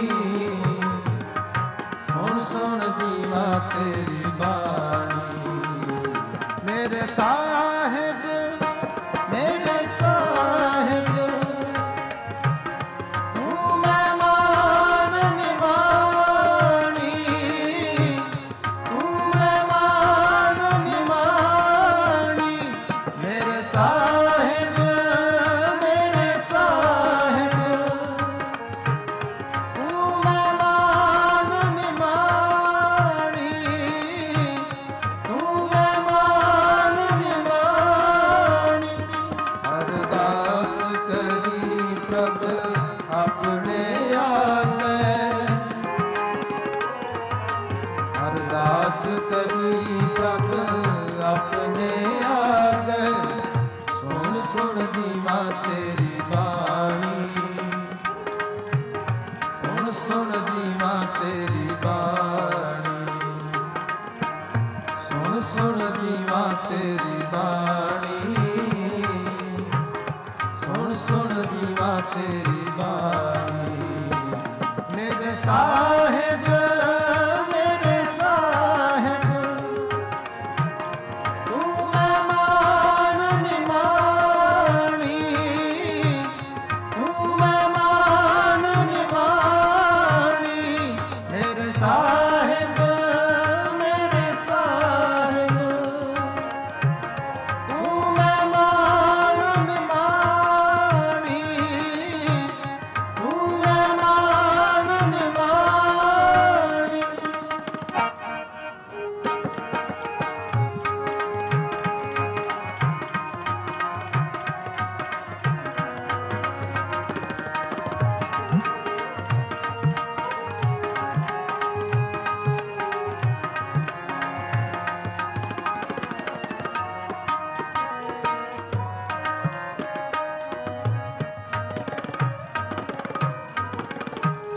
ਸੁਣ ਸੁਣ ਜੀਵਾ ਤੇਰੀ ਬਾਣੀ। ਮੇਰੇ ਸਾਹਿਬ, ਮੇਰੇ ਸਾਹਿਬ, ਤੂੰ ਮਹਿਮਾਨ ਨਿਮਾਣੀ, ਤੂੰ ਮਹਿਮਾਨ ਨਿਮਾਣੀ। ਮੇਰੇ ਸਾਹਿਬ, ਮੇਰੇ ਸਾਹਿਬ, ਤੂੰ ਮਹਿਮਾਨ ਨਿਮਾਣੀ, ਤੂੰ ਮਹਿਮਾਨ ਨਿਮਾਣੀ। ਅਰਦਾਸ ਕਰੀ ਪ੍ਰਭ ਆਪਣੇ ਆਪੇ, ਅਰਦਾਸ ਕਰੀ ਪ੍ਰਭ ਆਪਣੇ ਆਪੇ। ਸੁਣ ਸੁਣ ਜੀਵਾ ਤੇਰੀ ਬਾਣੀ, ਸੁਣ ਸੁਣ ਜੀਵਾ ਤੇਰੀ ਬਾਣੀ, ਸੁਣ ਸੁਣ ਜੀਵਾ ਤੇਰੀ ਬਾਣੀ, ਸੁਣ ਸੁਣ ਜੀਵਾ ਤੇਰੀ ਬਾਣੀ। ਮੇਰੇ ਸਾਹਿਬ, ਮੇਰੇ ਸਾਹਿਬ, ਤੂੰ ਮਹਿਮਾਨ ਨਿਮਾਣੀ, ਤੂੰ ਮਹਿਮਾਨ ਨਿਮਾਣੀ। ਮੇਰੇ ਸਾਹਿਬ, ਮੇਰੇ ਸਾਹਿਬ, ਤੂੰ ਮਹਿਮਾਨ ਨਿਮਾਣੀ,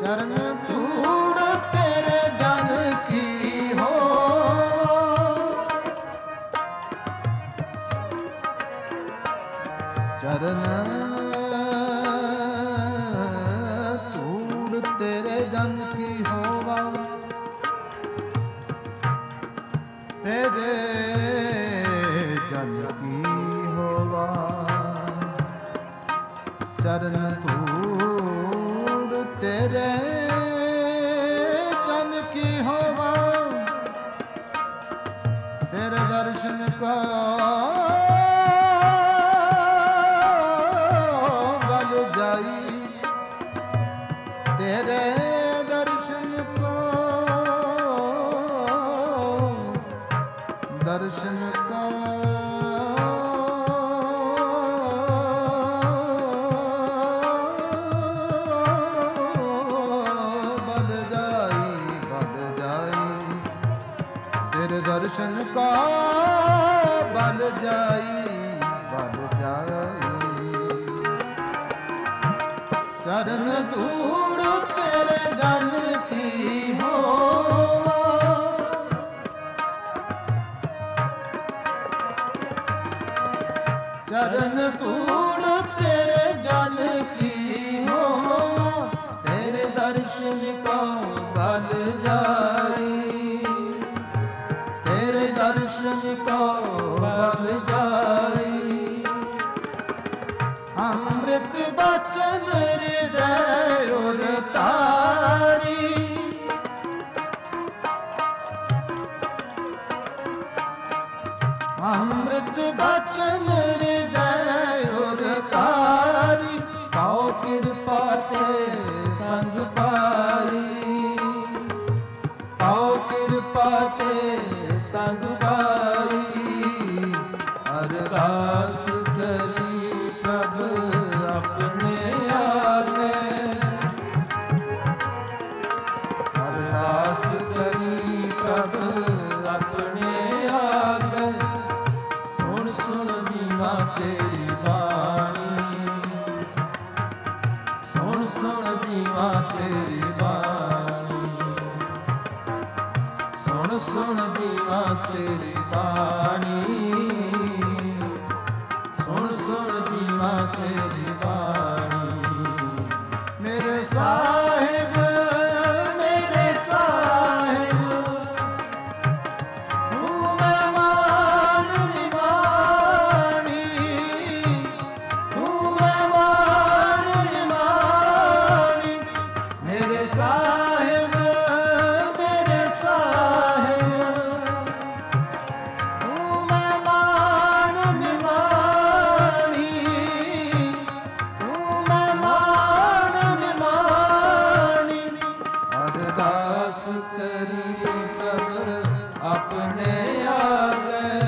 ਚਰਨ ਧੂੜ ਤੇਰੇ ਜਨ ਕੀ ਹੋਵਾ, ਚਰਨ ਧੂੜ ਤੇਰੇ ਜਨ ਕੀ ਹੋਵਾ, ਤੇਰੇ ਜਨ ਕੀ ਹੋਵਾ, ਚਰਨ ਧੂੜ ਤੇਰੇ ਜਨ ਕੀ ਹੋਵਾ, ਤੇਰੇ ਦਰਸ਼ਨ ਕੋ ਬਲ ਜਾਈ, ਤੇਰੇ ਦਰਸ਼ਨ ਕੋ ਦਰਸ਼ਨ ਕੋ ਬਲ ਜਾਈ, ਬਲ ਜਾਈ, ਤੇਰੇ ਦਰਸ਼ਨ ਕੋ ਬਲ ਜਾਈ, ਬਲ ਜਾਈ, ਚਰਨ ਧੂੜ ਤੇਰੇ ਜਨ ਕੀ ਹੋਵਾ, ਚਰਨ ਧੂੜ ਤੇਰੇ ਜਨ ਕੀ ਹੋਵਾ, ਤੇਰੇ ਦਰਸ਼ਨ ਕੋ ਬਲ ਜਾਈ, ਤੇਰੇ ਦਰਸ਼ਨ ਕੋ ਬਲ ਜਾਈ, ਅੰਮ੍ਰਿਤ ਬਚਨ ਹਿਰਦੈ ਉਰ ਤਾਰੀ, ਅੰਮ੍ਰਿਤ ਬਚਨ ਹਿਰਦੈ ਉਰ ਤਾਰੀ, ਪਾਉ ਕਿਰਪਾ ਤੇ ਸੰਗ ਪਾਈ, ਪਾਉ ਕਿਰਪਾ ਤੇ ਸੰਗ ਪਾਈ, ਅਰਦਾਸ ਕਰੀ ਪ੍ਰਭ ਆਪਣੇ ਆਗੇ, ਅਰਦਾਸ ਕਰੀ ਪ੍ਰਭ ਆਪਣੇ ਆਗੇ, ਸੁਣ ਸੁਣ ਜੀਵਾ ਤੇਰੀ ਬਾਣੀ, ਸੁਣ ਸੁਣ ਜੀਵਾ ਤੇਰੀ ਬਾਣੀ, ਸੁਣ ਸੁਣ ਜੀਵਾ ਤੇਰੀ ਬਾਣੀ, ਸੁਣ ਸੁਣ ਜੀਵਾ ਤੇਰੀ ਬਾਣੀ, ਮੇਰੇ ਸਾਹਿਬ, ਮੇਰੇ ਸਾਹਿਬ, ਤੂੰ ਮਹਿਮਾਨ ਨਿਮਾਣੀ, ਤੂੰ ਮਹਿਮਾਨ ਨਿਮਾਣੀ, ਮੇਰੇ ਸਾਹਿਬ, ਮੇਰੇ ਸਾਹਿਬ, ਤੂੰ ਮਹਿਮਾਨ ਨਿਮਾਣੀ, ਤੂੰ ਮਹਿਮਾਨ ਨਿਮਾਣੀ, ਅਰਦਾਸ ਕਰੀ ਪ੍ਰਭ ਆਪਣੇ ਆਗੇ,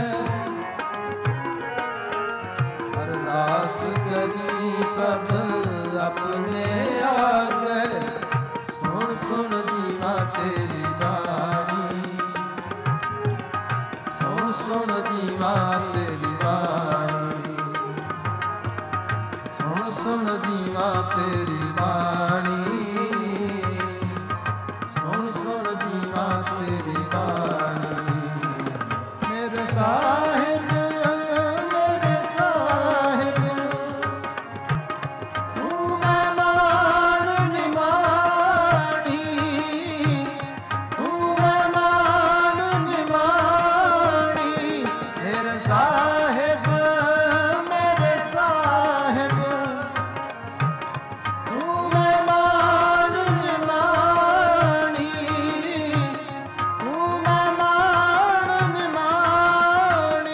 ਅਰਦਾਸ ਕਰੀ ਪ੍ਰਭ ਆਪਣੇ ਆਗੇ, ਸੁਣ ਸੁਣ ਜੀਵਾ ਤੇਰੀ ਬਾਣੀ, ਸੁਣ ਸੁਣ ਜੀਵਾ ਤੇਰੀ ਬਾਣੀ, ਸੁਣ ਸੁਣ ਜੀਵਾ ਤੇਰੀ ਬਾਣੀ, ਸੁਣ ਸੁਣ ਜੀਵਾ ਤੇਰੀ ਬਾਣੀ, ਮੇਰੇ ਸਾਹਿਬ, ਮੇਰੇ ਸਾਹਿਬ, ਤੂੰ ਮਹਿਮਾਨ ਨਿਮਾਣੀ, ਤੂੰ ਮਹਿਮਾਨ ਨਿਮਾਣੀ, ਮੇਰੇ ਸਾਹਿਬ, ਮੇਰੇ ਸਾਹਿਬ, ਤੂੰ ਮਹਿਮਾਨ ਨਿਮਾਣੀ, ਤੂੰ ਮਹਿਮਾਨ ਨਿਮਾਣੀ,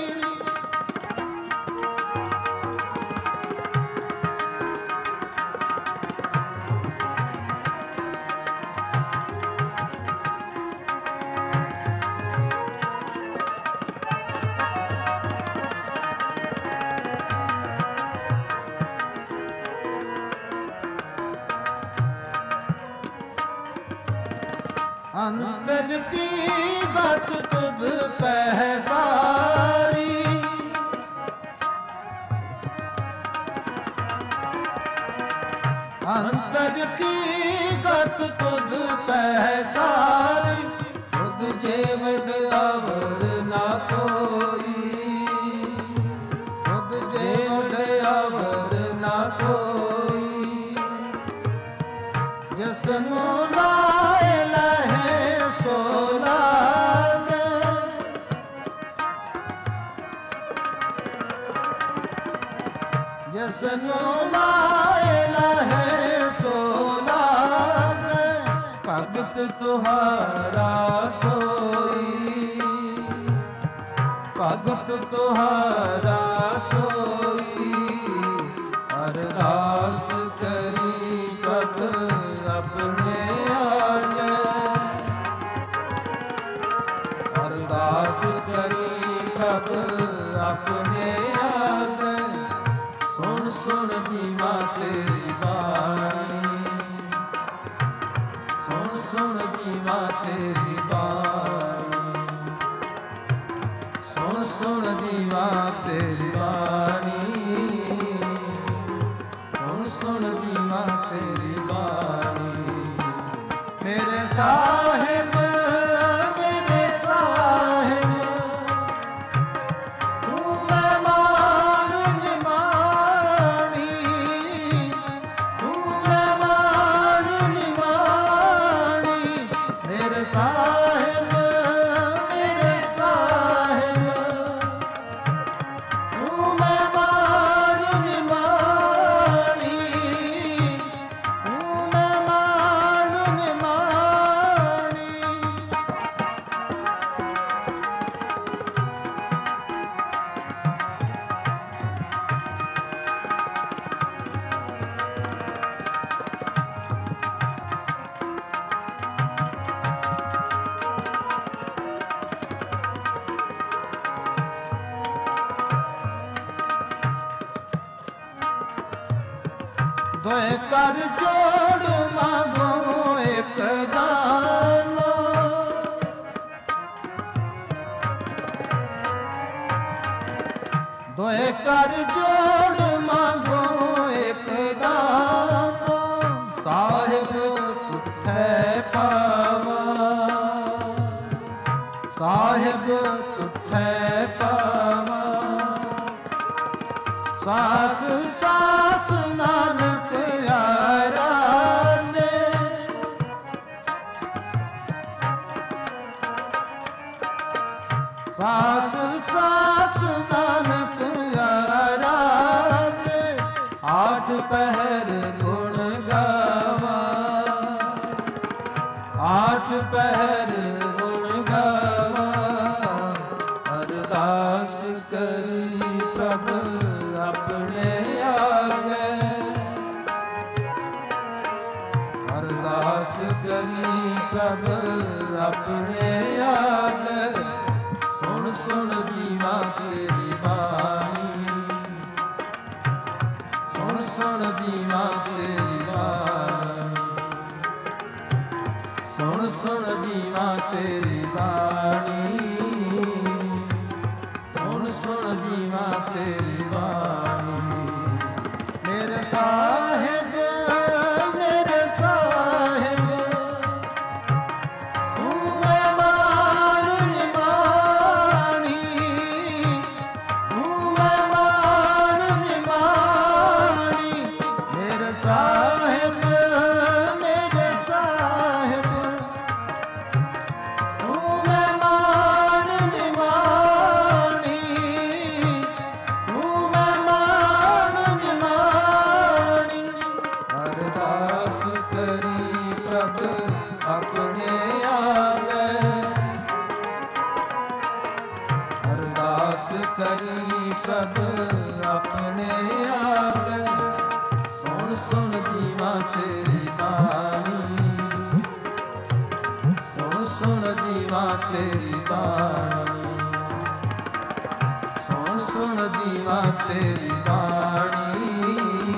ਅੰਤਰ ਕੀ ਗਤ ਤੁਧ ਪਹਿ ਸਾਰੀ, ਅੰਤਰ ਕੀ ਗਤ ਤੁਧ ਪਹਿਸਾਰੀ, ਤੁਧ ਜੇ ਵਡਿਆਵਰ ਨਾ ਕੋਈ, ਤੁਧ ਜੇ ਵਡਿਆਵਰ ਨਾ ਕੋਈ। ਜਿਸਨੂੰ ਲਾਏ ਲਹੇ ਸੋ ਲਾਗੇ, ਜਿਸਨੂੰ ਲਾਏ ਲਹੇ ਸੋ ਲਾਗੇ, ਭਗਤ ਤੁਹਾਰਾ ਸੋਈ, ਭਗਤ ਤੁਹਾਰਾ ਸੋਈ। ਅਰਦਾਸ ਕਰੀ ਪ੍ਰਭ ਆਪਣੇ ਆਗੇ, ਅਰਦਾਸ ਕਰੀ ਪ੍ਰਭ ਆਪਣੇ ਆਗੇ। ਸੁਣ ਸੁਣ ਜੀਵਾ ਤੇਰੀ ਬਾਣੀ, ਸੁਣ ਸੁਣ ਜੀਵਾ ਤੇਰੀ ਬਾਣੀ, ਸੁਣ ਸੁਣ ਜੀਵਾ ਤੇਰੀ ਬਾਣੀ, ਸੁਣ ਸੁਣ ਜੀਵਾ ਤੇਰੀ ਬਾਣੀ। ਮੇਰੇ ਸਾਹਿਬ ਮੇਰੇ ਸਾਹਿਬ, ਤੂੰ ਮਹਿਮਾਨ ਨਿਮਾਣੀ, ਤੂੰ ਮਹਿਮਾਨ ਨਿਮਾਣੀ। ਮੇਰੇ ਸਾਹਿਬ ਮੇਰੇ ਸਾਹਿਬ, ਤੂੰ ਮਹਿਮਾਨ ਨਿਮਾਣੀ, ਤੂੰ ਮਹਿਮਾਨ ਨਿਮਾਣੀ। ਦੋਏ ਕਰ ਜੋੜ ਮੰਗੋ ਇੱਕ ਦਾਨਾ, ਦੋਏ ਕਰ ਜੋੜ ਮੰਗੋ ਇੱਕ ਦਾਨਾ। ਸਾਹਿਬ ਤੁਠੈ ਪਾਵਾ, ਸਾਹਿਬ ਤੁਠੈ ਪਾਵਾ। ਸਾਸ ਸਾਸ ਨਾਨਕ ਆਰਾਧੇ, ਸਾਸ ਸਾਸ ਨਾਨਕ ਆਰਾਧੇ। ਆਠ ਪਹਿਰ ਗੁਣ ਗਾਵਾ, ਆਠ ਪਹਿਰ ਗੁਣ ਗਾਵਾ। ਅਰਦਾਸ ਕਰੀ ਪ੍ਰਭ ਆਪਣੇ ਆਗੇ, ਅਰਦਾਸ ਕਰੀ ਪ੍ਰਭ ਆਪਣੇ ਆਗੇ। ਸੁਣ ਸੁਣ ਜੀਵਾ ਤੇਰੀ ਬਾਣੀ, ਸੁਣ ਸੁਣ ਜੀਵਾ ਤੇਰੀ ਬਾਣੀ, ਸੁਣ ਸੁਣ ਜੀਵਾ ਤੇਰੀ ਬਾਣੀ, ਸੁਣ ਸੁਣ ਜੀਵਾ ਤੇਰੀ ਬਾਣੀ। ਮੇਰੇ ਸਾਹਿਬ ਮੇਰੇ ਸਾਹਿਬ, ਤੂੰ ਮਹਿਮਾਨ ਨਿਮਾਣੀ, ਤੂੰ ਮਹਿਮਾਨ ਨਿਮਾਣੀ। ਮੇਰੇ ਸਾਹਿਬ ਮੇਰੇ ਸਾਹਿਬ, ਤੂੰ ਮਹਿਮਾਨ ਨਿਮਾਣੀ, ਤੂੰ ਮਹਿਮਾਨ ਨਿਮਾਣੀ। ਅਰਦਾਸ ਕਰੀ ਪ੍ਰਭ ਆਪਣੇ ਆਗੇ, ਅਰਦਾਸ ਕਰੀ ਪ੍ਰਭ ਆਪਣੇ ਆਗੇ। ਸੁਣ ਸੁਣ ਜੀਵਾ ਤੇਰੀ ਬਾਣੀ, ਸੁਣ ਸੁਣ ਜੀਵਾ ਤੇਰੀ ਬਾਣੀ, ਸੁਣ ਸੁਣ ਜੀਵਾ ਤੇਰੀ ਬਾਣੀ,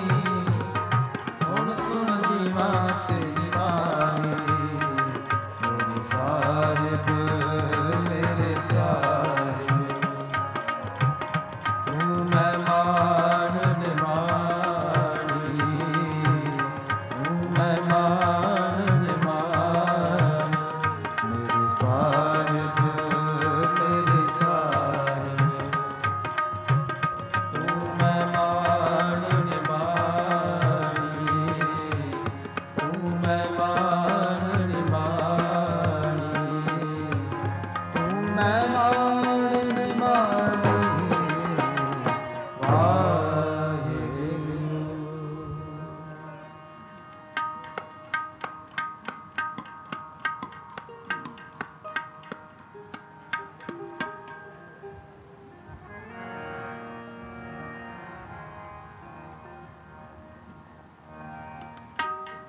ਸੁਣ ਸੁਣ ਜੀਵਾ ਤੇਰੀ ਬਾਣੀ। ਮੇਰੇ ਸਾਹਿਬ ਮੇਰੇ ਸਾਹਿਬ, ਤੂੰ ਮਹਿਮਾਨ ਨਿਮਾਣੀ,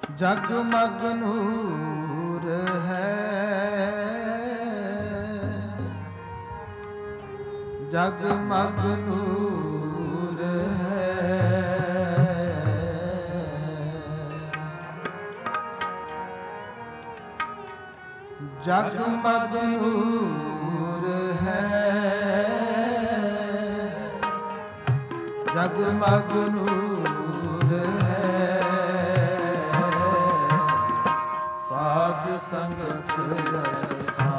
जगमग नूर है, जगमग नूर है, जगमग नूर है, जगमग नूर है, साध संगत रस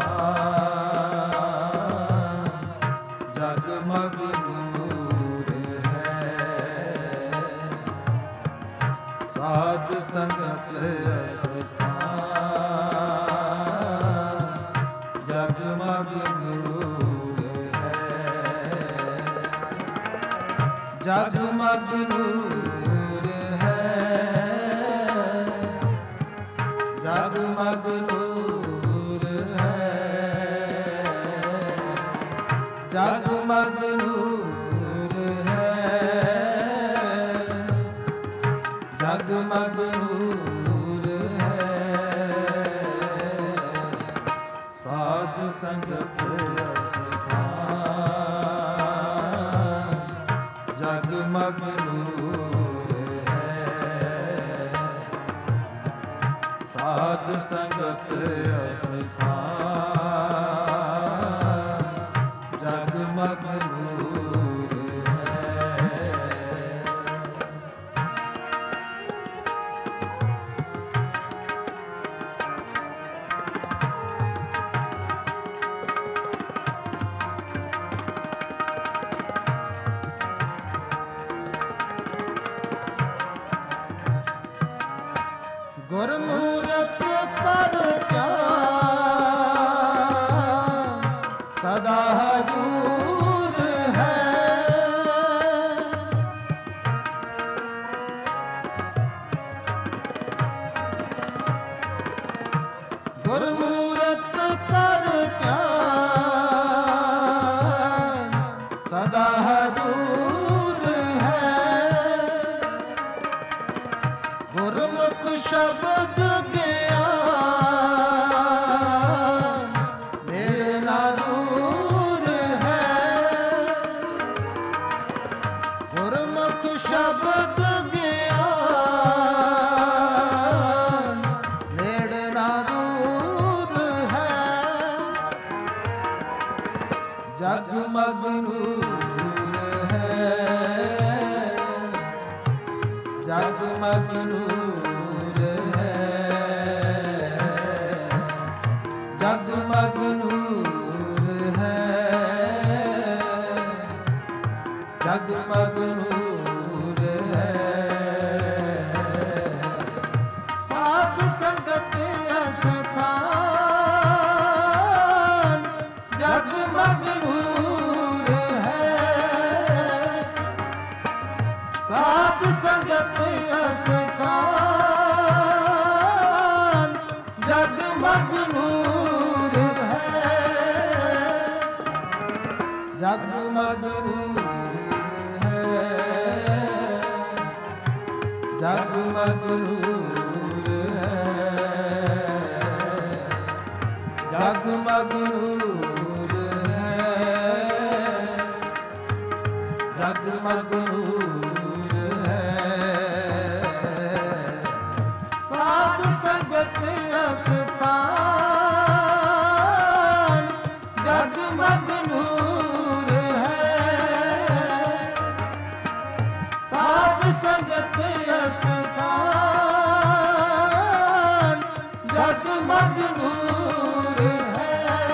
सान, जगमग नूर है, साध संगत रस सान, जगमग नूर है, जगमग नूर है, जगमग नूर है, जगमग नूर है, जगमग नूर है, साध संगत रस सान, जगमग नूर है, साध संगत रस सान, जगमग नूर है। गुरमूरत कर ध्यान सदा हजूर है, गुरमूरत कर ध्यान सदा हजूर है, गुरमुख शब्द ज्ञान मेरे ना दूर है, गुरमुख शब्द ज्ञान मेरे ना दूर है, जगमग नूर है, जगमग नूर है, जगमग नूर है, जगमग नूर है, साध संगत स्थान, जगमग नूर है, साध संगत स्थान, जगमग नूर है, जगमग नूर है, जगमग नूर है, जगमग नूर है, जगमग नूर है, साध संगत स्थान, जगमग नूर है, साध संगत स्थान, जगमग नूर है।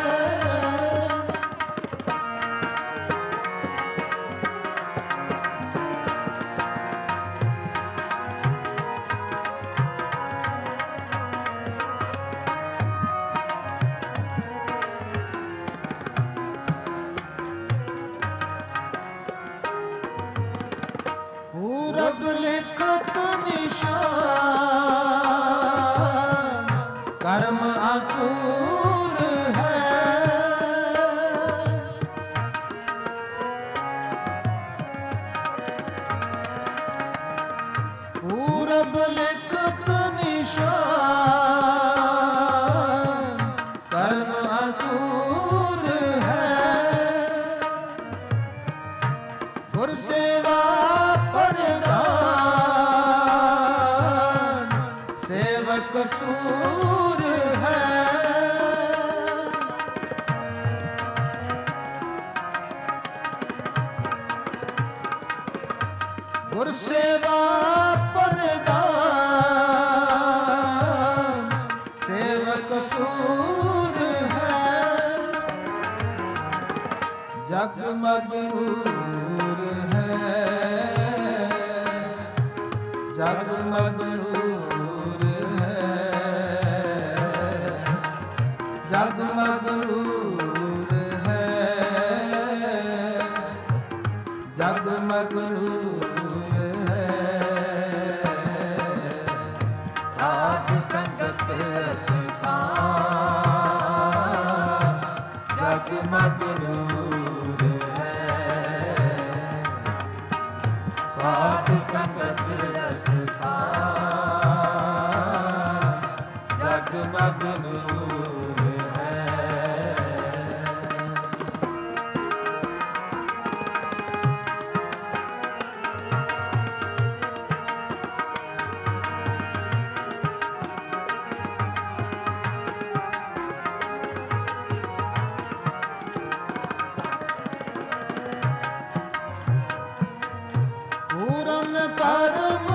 पूरब लिखत निशान कर्म अंकुर है, पूरब लिखत निशान शान कर्म अधूर है। गुर सेवा प्रधान सेवक सूर है। गुर सेवा प्रधान सेवक सूर है। जगमग नूर है, जगमग नूर है, जगमग नूर है, जगमग नूर है। साध संगत स्थान जगमग नूर है। साध संगत स्थान जगमग नूर है। पूरन कर्म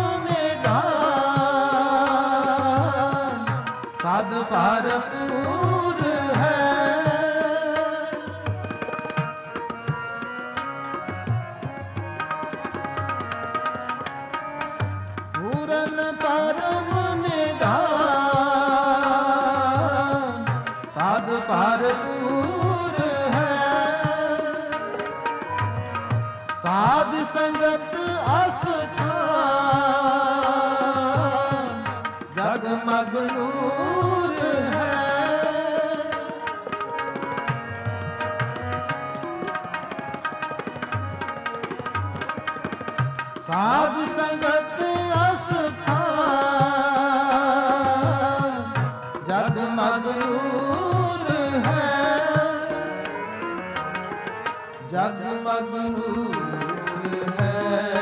निधान साध भरपूर है। पूरन कर्म निधान साध भरपूर है। साध संगत आस्थान जगमग नूर है। साध संगत आस्थान जगमग नूर है। जगमग नूर है,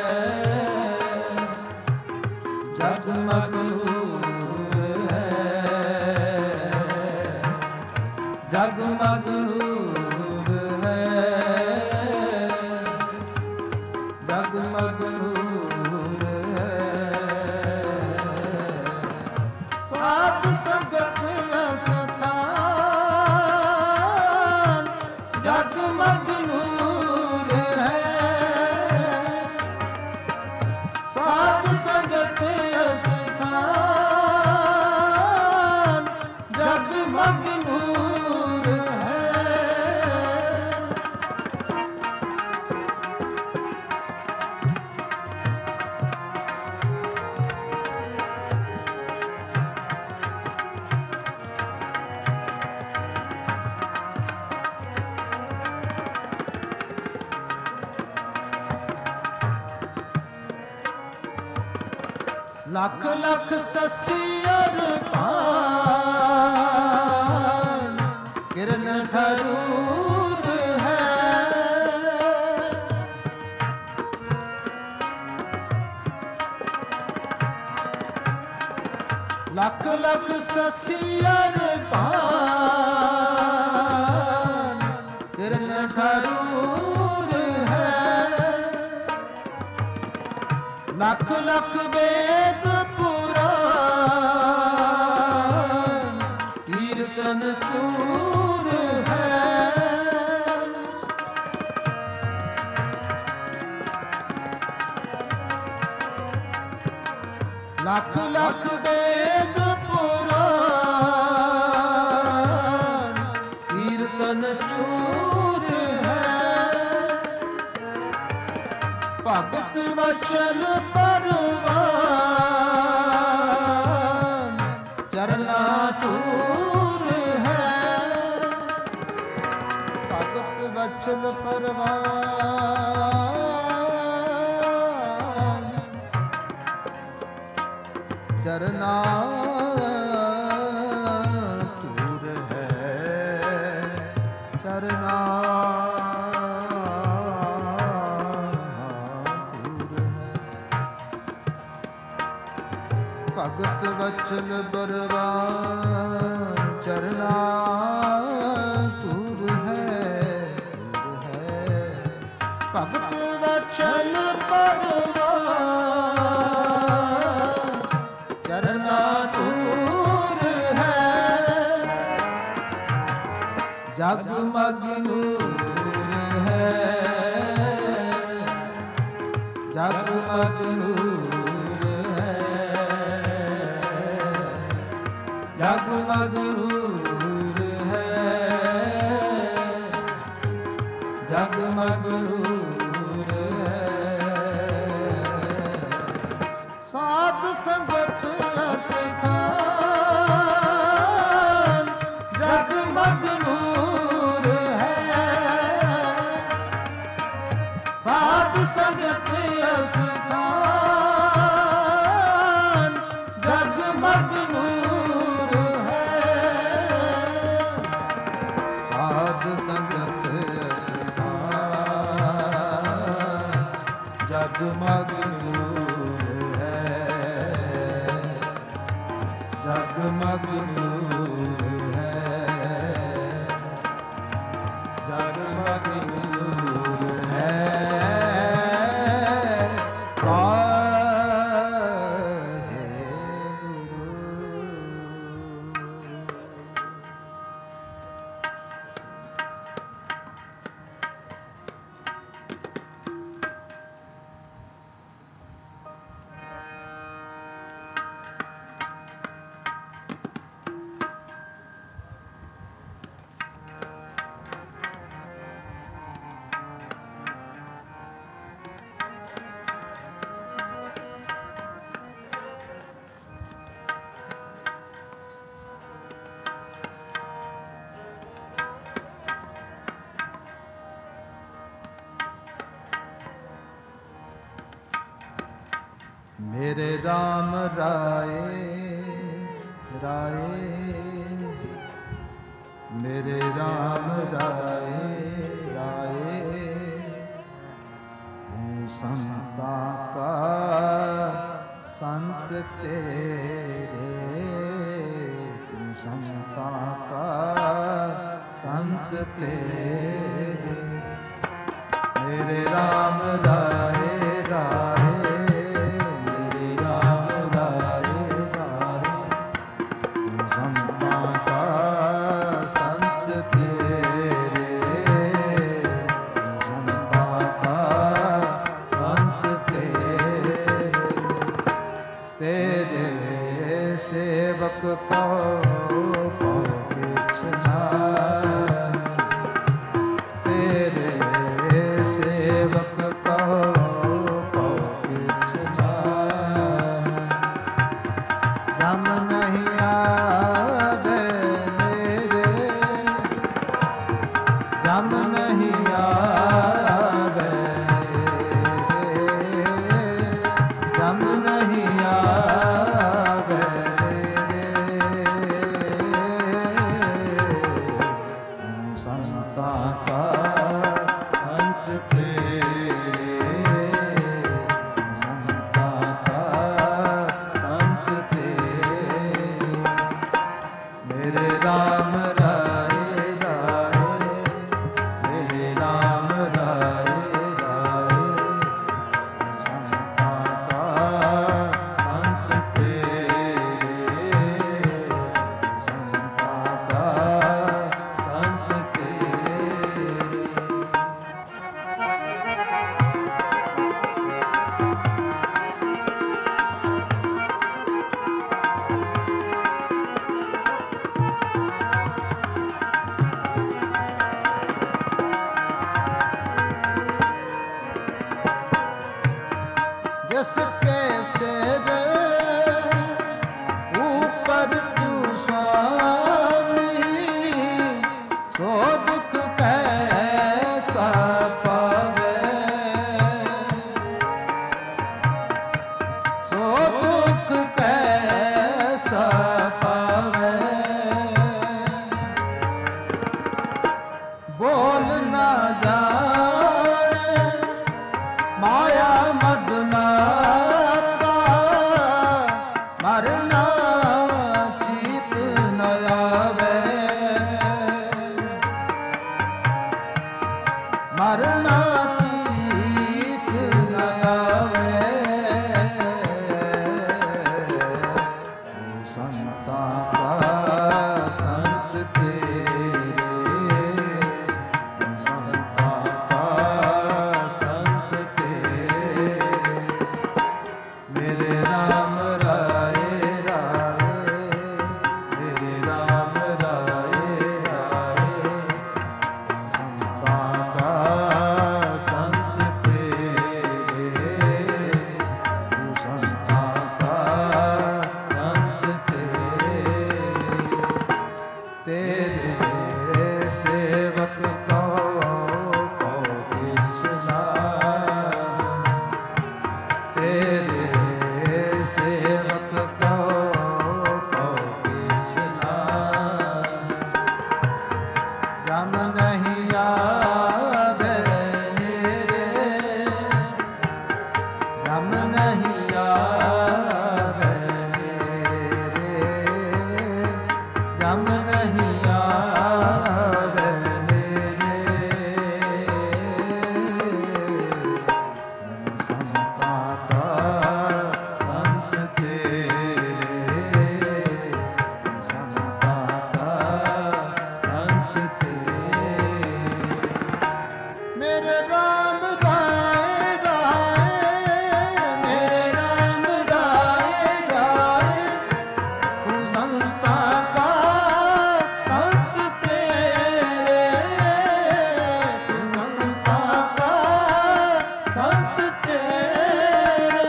जगमग नूर है, जगमग नूर है, जगमग नूर है। साध संगत स्थान जगमग नूर है। साध संगत स्थान जगमग नूर है। लख लख ससियर पान किरण ठरूर है। लख लख ससियर पान किरण ठरूर है। लख लख वेद पुराण कीर्तन चूर है। लख लख वेद पुराण कीर्तन चूर है। भगत वचन परवान चरना दूर है। भगत वचन परवान चरना भगत वचन बरवान चरना दूर है भगत वचन बरवान चरना दूर है जगमग नूर है जगमग नूर है जगमग नूर है जगमग नूर है साध संगत स्थान जगमग नूर है साध संगत स्थान जगमग नूर है साध संगत स्थान जगमग नूर है जगमग नूर है जगमग नूर है मेरे राम राए राए मेरे राम राए राए हूँ संता का संत तेरे तू संता का संत तेरे मेरे राम राए राए ਮਰਨਾ ਚੀਤ ਨ ਆਵੇ, ਮਰਨਾ ਚੀਤ ਨ ਆਵੇ। ਸੰਤਾਂ ਕਾ ਸੰਤ ਤੇਰੇ, ਸੰਤਾਂ ਕਾ ਸੰਤ ਤੇਰੇ, ਮੇਰੇ ਰਾਮ ਰਾਏ ਰਾਏ, ਮੇਰੇ ਰਾਮ ਰਾਏ ਰਾਏ। ਸੰਤਾਂ ਕਾ ਸੰਤ ਤੇਰੇ, ਤੂੰ ਸੰਤਾਂ ਕਾ ਸੰਤ ਤੇਰੇ, ਤੇਰੇ ਸੇਵਕ ਕਉ ਕਿਛ ਨਾਹੀ, ਤੇਰੇ ਸੇਵਕ ਕਉ ਕਿਛ ਨਾਹੀ। ਜਮ ਨਹੀਂ ਆਵੇ ਨੇਰੇ, ਜਮ ਨਹੀਂ ਆਵੇ ਨੇਰੇ, ਜਮ ਨਹੀਂ ਆਵੇ ਨੇਰੇ। ਸੰਤਾਂ ਕਾ ਸੰਤ ਤੇਰੇ, ਸੰਤਾਂ ਕਾ ਸੰਤ ਤੇਰੇ, ਮੇਰੇ ਰਾਮ ਰਾਏ ਰਾਏ, ਮੇਰੇ ਰਾਮ ਰਾਏ ਰਾਏ। ਤੂੰ ਸੰਤਾਂ ਕਾ ਸੰਤ ਤੇਰੇ, ਤੂੰ ਸੰਤਾਂ ਕਾ ਸੰਤ ਤੇਰੇ।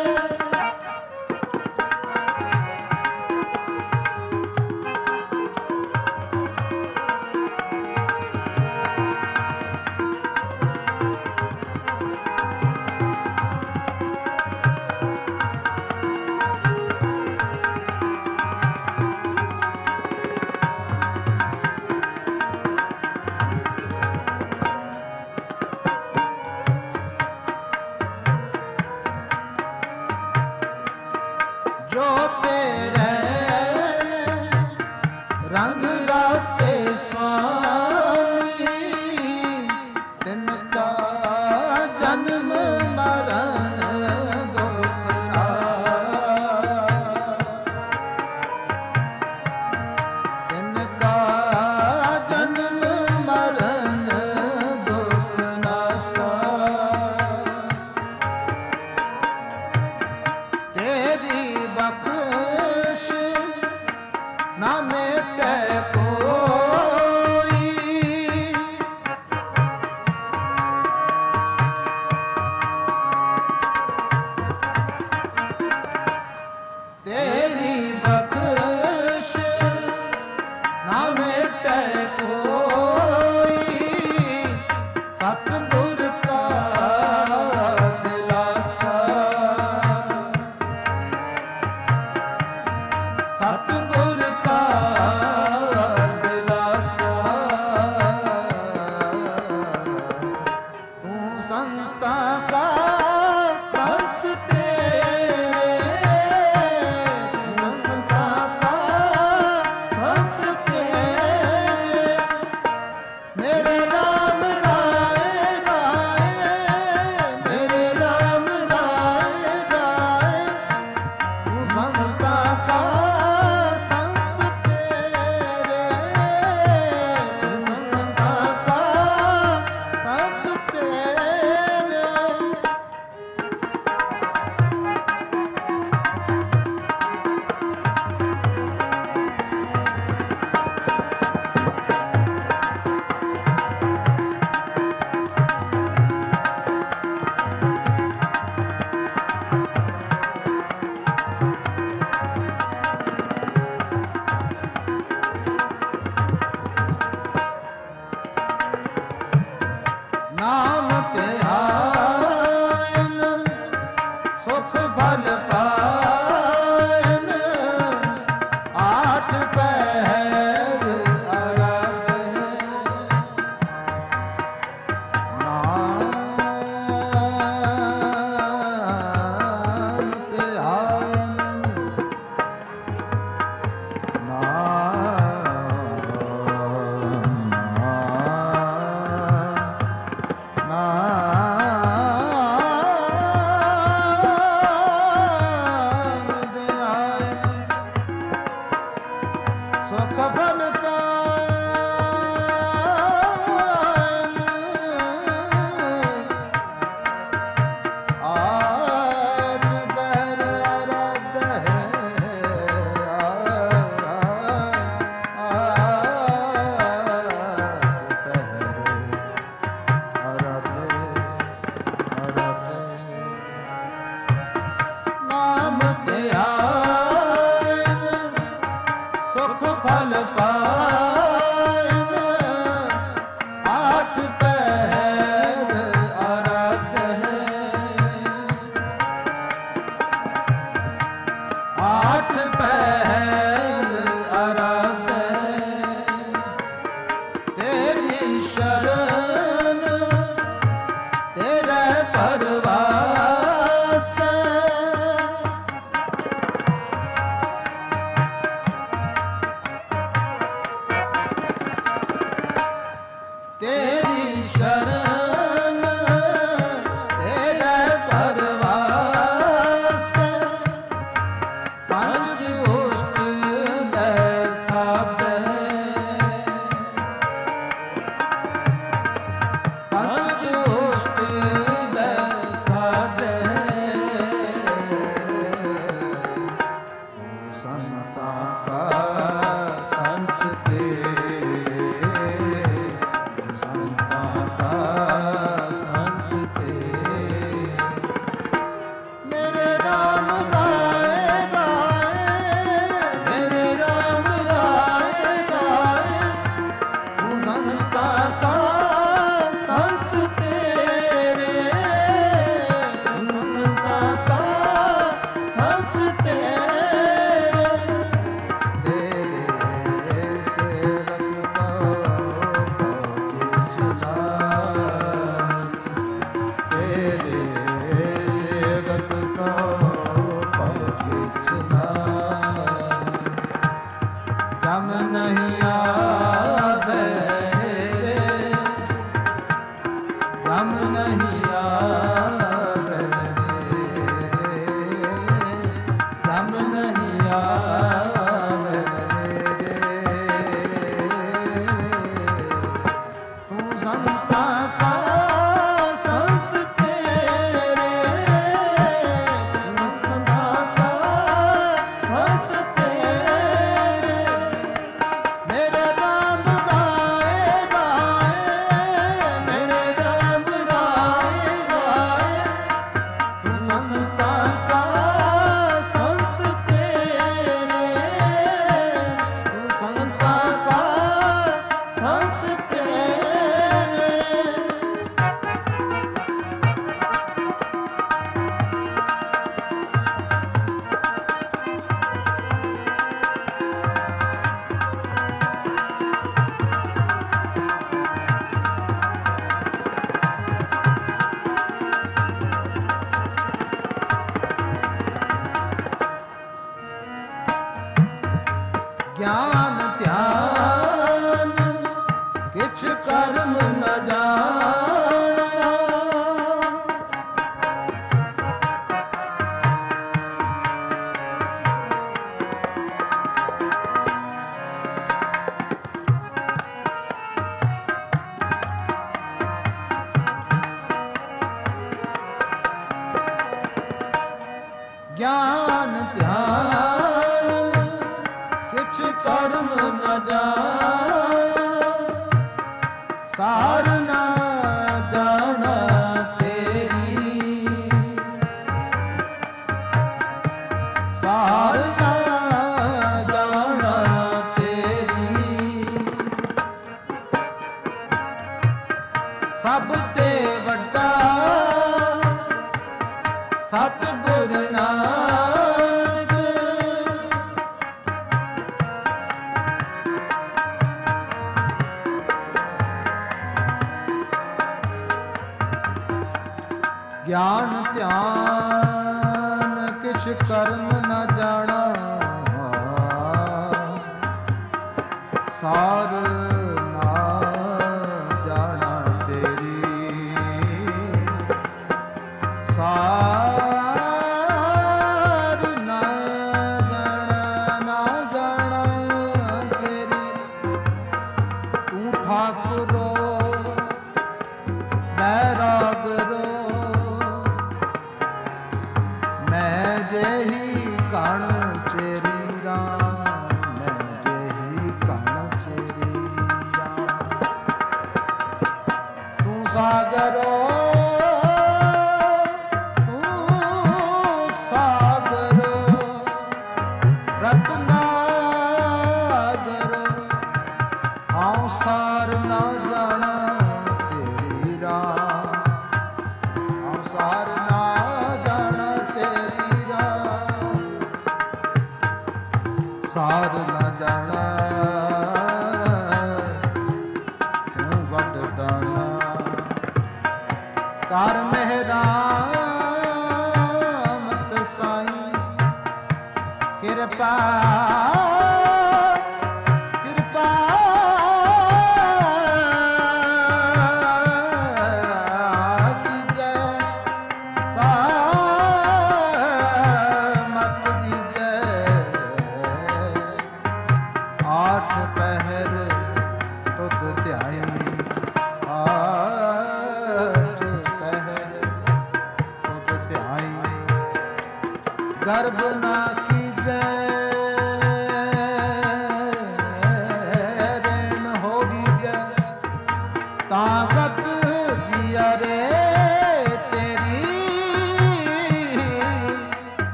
ਜੋ ਤੇਰੇ ਰੰਗ ਰਾਤੇ ਸੁਆਮੀ, ਤਿਨ ਕਾ ਜਨਮ ਮਰਨ ਦੁਖ ਨਾਸਾ, ਤਿਨ ਕਾ ਜਨਮ ਮਰਨ ਦੁਖ ਨਾਸਾ। ਤੇਰੀ ਬਖਸ਼ ਨਾ ਮੇਟੇ ਕੋਈ, ਤੇਰੀ ਬਖਸ਼ ਨਾ ਮੇਟੇ ਕੋਈ। ਸਤਿਗੁਰ ਕਾ ਦਿਲਾਸਾ, ਸਤਿਗੁਰ ਕਾ ਦਿਲਾਸਾ। ਤੂੰ ਸੰਤਾਂ ਕਾ ਸੰਤ ਤੇਰੇ, ਤੂੰ ਸੰਤਾਂ ਕਾ ਸੰਤ ਤੇਰੇ, ਮੇਰੇ ਰਾਮ ਰਾਏ ਰਾਏ, ਮੇਰੇ ਰਾਮ ਰਾਏ ਰਾਏ। ਤੂੰ ਸੰਤਾਂ ਕਾ ਸੰਤ संता का संत तेरे, संता का संत तेरे। मेरे राम राय राय, मेरे राम राय राय, तू संता का संत तेरे, तू संता का संत तेरे। तेरे सेवक को किछ नाई, तेरे सेवक को किछ नाई। जम नहीं आवे रे, जम नहीं आवे रे, जम नहीं आवे रे। तू संता का संत तेरे, तू संता का संत तेरे। मेरे राम राय राय, मेरे राम राय राय, तू संता का संत तेरे, तू संता का संत तेरे। ज्ञान ध्यान किछ कर्म न जाना, ज्ञान ध्यान किछ कर्म न जाना, सार न जाना तेरी, सार न जाना तेरी। सब ते वड्डा सतगुर नानक, ज्ञान ध्यान किछ कर्म न जाना, सार ना जाना तेरी, सार ना जाना तेरी। तू ठाकुरो बैरागरो, मैं जेही कण चेरी राम, मैं जेही कण चेरी राम। तू सागरो, तू सागरो, रत्नागरो, आऊं सार ना जाना तेरी राम, आऊं सार ना जाना तेरी राम। सार ना जाना तू वड दाना, कर मेहरामत साईं कृपा, कृपा कीजै, सामत दीजै। आठ पहर तुध ध्याई, आठ पहर तुध ध्याई। गर्भ ना कीजै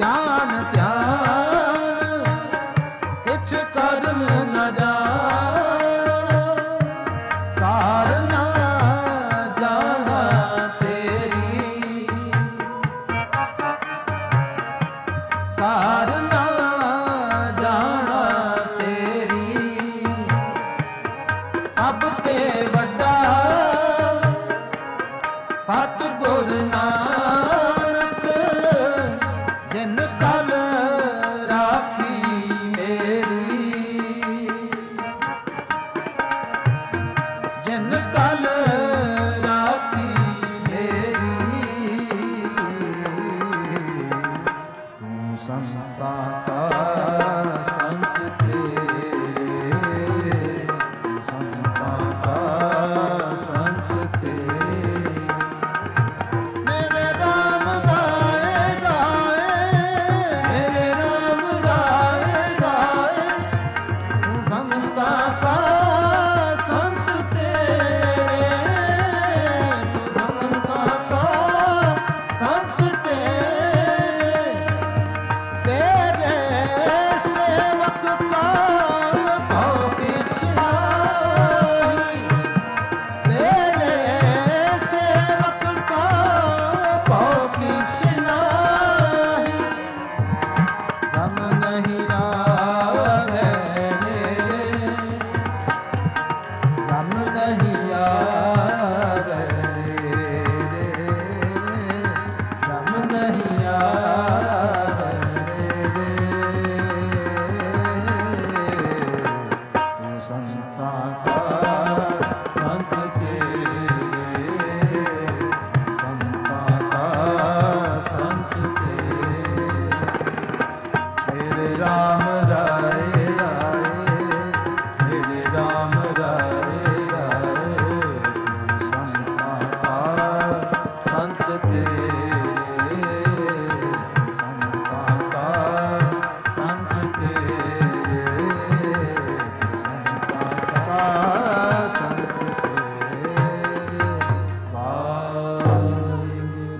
ਜਾਣ ਧਿਆਨ ਕਿਛ ਕਰਮ ਨ ਜਾਣ ਸਾਰ ਨਾ ਜਾਣਾ ਤੇਰੀ ਸਾਰ ਨਾ ਜਾਣਾ ਤੇਰੀ ਸਭ ਤੇ ਵੱਡਾ ਸਤਿਗੁਰ ਨਾਨਕ ਜਿਨ ਕਲ ਰਾਖੀ ਮੇਰੀ ਜਿਨ ਕਲ ਰਾਖੀ ਮੇਰੀ ਤੂੰ ਸੰਤਾਂ ਕਾ ਸੰਤ ਤੇਰੇ ਸੰਤਾਂ ਕਾ ਸੰਤ ਤੇਰੇ ਮੇਰੇ ਰਾਮ ਰਾਏ ਰਾਏ ਮੇਰੇ ਰਾਮ ਰਾਏ ਰਾਏ ਤੂੰ ਸੰਤਾਂ ਕਾ ਸੰਤ ਤੇਰੇ ਤੂੰ ਸੰਤਾਂ ਕਾ ਸੰਤ ਤੇਰੇ ਤੇਰੇ ਸੇਵਕ ਕਾ ਭਉ ਕਿਛ ਨਾਹੀ ਤੇਰੇ ਸੇਵਕ ਕਾ ਭਉ ਕਿਛ ਨਾਹੀ ਜਮ ਨਹੀਂ ਆਵੇ ਨੇਰੇ ਜਮ ਨਹੀਂ ਆਵੇ ਨੇਰੇ ਜਮ ਨਹੀਂ ਆਵੇ ਨੇਰੇ ਤੂੰ ਸੰਤਾਂ ਕਾ ਸੰਤ ਤੇਰੇ ਸੰਤਾਂ ਕਾ ਸੰਤ ਤੇਰੇ ਮੇਰੇ ਰਾਮ ਰਾਏ ਰਾਏ ਮੇਰੇ ਰਾਮ ਰਾਏ ਰਾਏ ਤੂੰ ਸੰਤਾਂ ਕਾ ਸੰਤ ਤੇਰੇ ਸੰਤਾਂ ਕਾ ਸੰਤ ਤੇਰੇ ਸੰਤਾਂ ਕਾ ਸੰਤ ਤੇਰੇ ਵਾਹਿਗੁਰੂ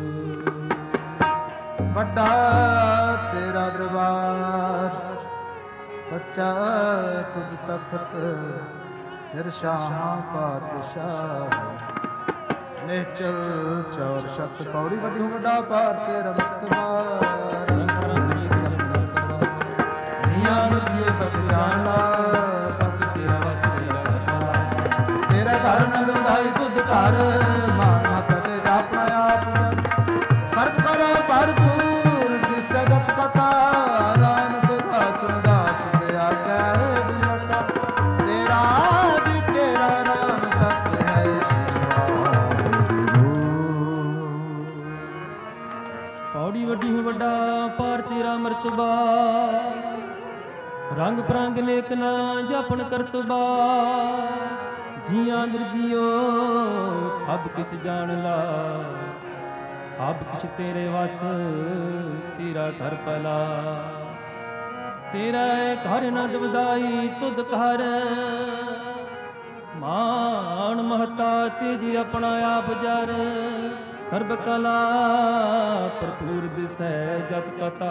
ਵੱਡਾ ਤੇਰਾ ਦਰਬਾਰ ਸੱਚਾ ਤੁਧ ਤਖਤ ਸਿਰ ਸ਼ਾਹਾਂ ਪਾਤਸ਼ਾਹ ਨਿਹਚਲ ਚੌਰ ਸ਼ਬਦ ਪੌੜੀ ਵੱਡੀ ਹੋ ਵੱਡਾ ਪਾਰ ਤੇਰਾ ਮਤਵਾਰ ਨੀਆਂ ਨਦੀਓ ਸਭ ਜਾਣਦਾ ਸੱਚ ਤੇਰਾ ਵਸਤੇ ਕਰਦਾ ਤੇਰਾ ਘਰ ਨੰਦ ਵਧਾਈ ਤੁਧ ਘਰ ਮਾਨ ਮਾਤਾ ਤੇ ਆਪਣਾ ਆਪ ਸਰਬ ਕਲਾ ਭਰਪੂਰ ਜਿਸ ਜਗਤ ਕਥਾ ਨਾਨਕ ਦਾਸ ਦਾਸ ਤੇ ਆਗੈ ਬਿਨਤਾ ਤੇਰਾ ਜੀ ਤੇਰਾ ਨਾਮ ਸਤ ਹੈ ਪੌੜੀ ਵੱਡੀ ਹੋ ਵੱਡਾ ਪਾਰ ਤੇਰਾ ਮਰਤਬਾ ਰੰਗ ਪ੍ਰੰਗ ਨੇਕ ਨਾ ਜਪਨ ਕਰਤਬਾ ਜੀਆਂ ਨਿਰਜੀਓ ਸਭ ਕਿਛ ਜਾਣ ਲਾ ਸਭ ਕੁਛ ਤੇਰੇ ਵਸ ਤੇਰਾ ਘਰ ਭਲਾ ਤੇਰਾ ਘਰ ਨੰਦ ਵਧਾਈ ਤੁਧ ਘਰ ਮਾਨ ਮਹਤਾ ਤੇਜੀ ਆਪਣਾ ਆਪ ਜਰ ਸਰਬ ਕਲਾ ਭਰਪੂਰ ਦਿਸੈ ਜਤ ਕਤਾ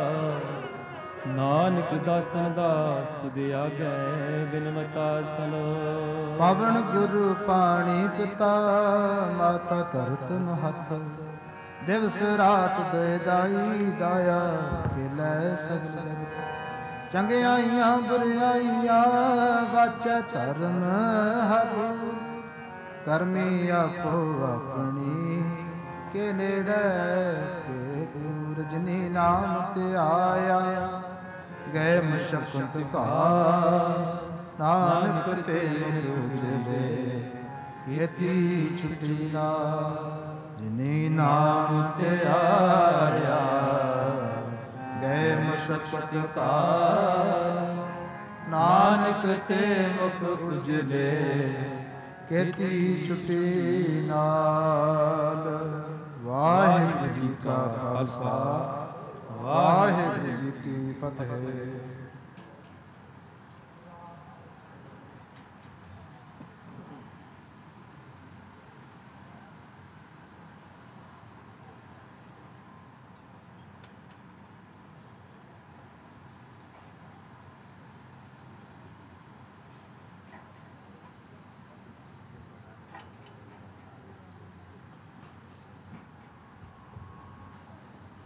ਨਾਨਕ ਦਾਸਨ ਦਾਸ ਤੁਝ ਆਗੈ ਬਿਨਮਤਾ ਸਲੋ ਪਵਨ ਗੁਰੂ ਪਾਣੀ ਪਿਤਾ ਮਾਤਾ ਧਰਤ ਮਹਤ ਦਿਵਸ ਰਾਤ ਦੇ ਦਾਈ ਦਾਇਆ ਖਿਲੈ ਸਗਲ ਚੰਗਿਆਈਆਂ ਬੁਰਿਆਈਆਂ ਵਾਚੈ ਧਰਮ ਹਰਿ ਕਰਮੀ ਆਪੋ ਆਪਣੀ ਕੇ ਨੇੜੇ ਕੇ ਦੂਰ ਜਿਨੀ ਨਾਮ ਤੇ ਆਇਆ ਗਏ ਮਸ਼ਕਤ ਕਾ ਨਾਨਕ ਤੇ ਮੁਝਦੇ ਯਤੀ ਛੁਟੀ ਨਾ ਜਿਨੀ ਨਾਮ ਤੇ ਆਇਆ ਗਏ ਮਸ਼ਕਤ ਕਾ ਨਾਨਕ ਤੇ ਮੁਖ ਉਜਲੇ ਕੇਤੀ ਛੁਟੀ ਨਾਲ ਵਾਹਿਗੁਰੂ ਜੀ ਕਾ ਖਾਲਸਾ ਵਾਹਿਗੁਰੂ ਜੀ ਕੀ ਫਤਿਹ।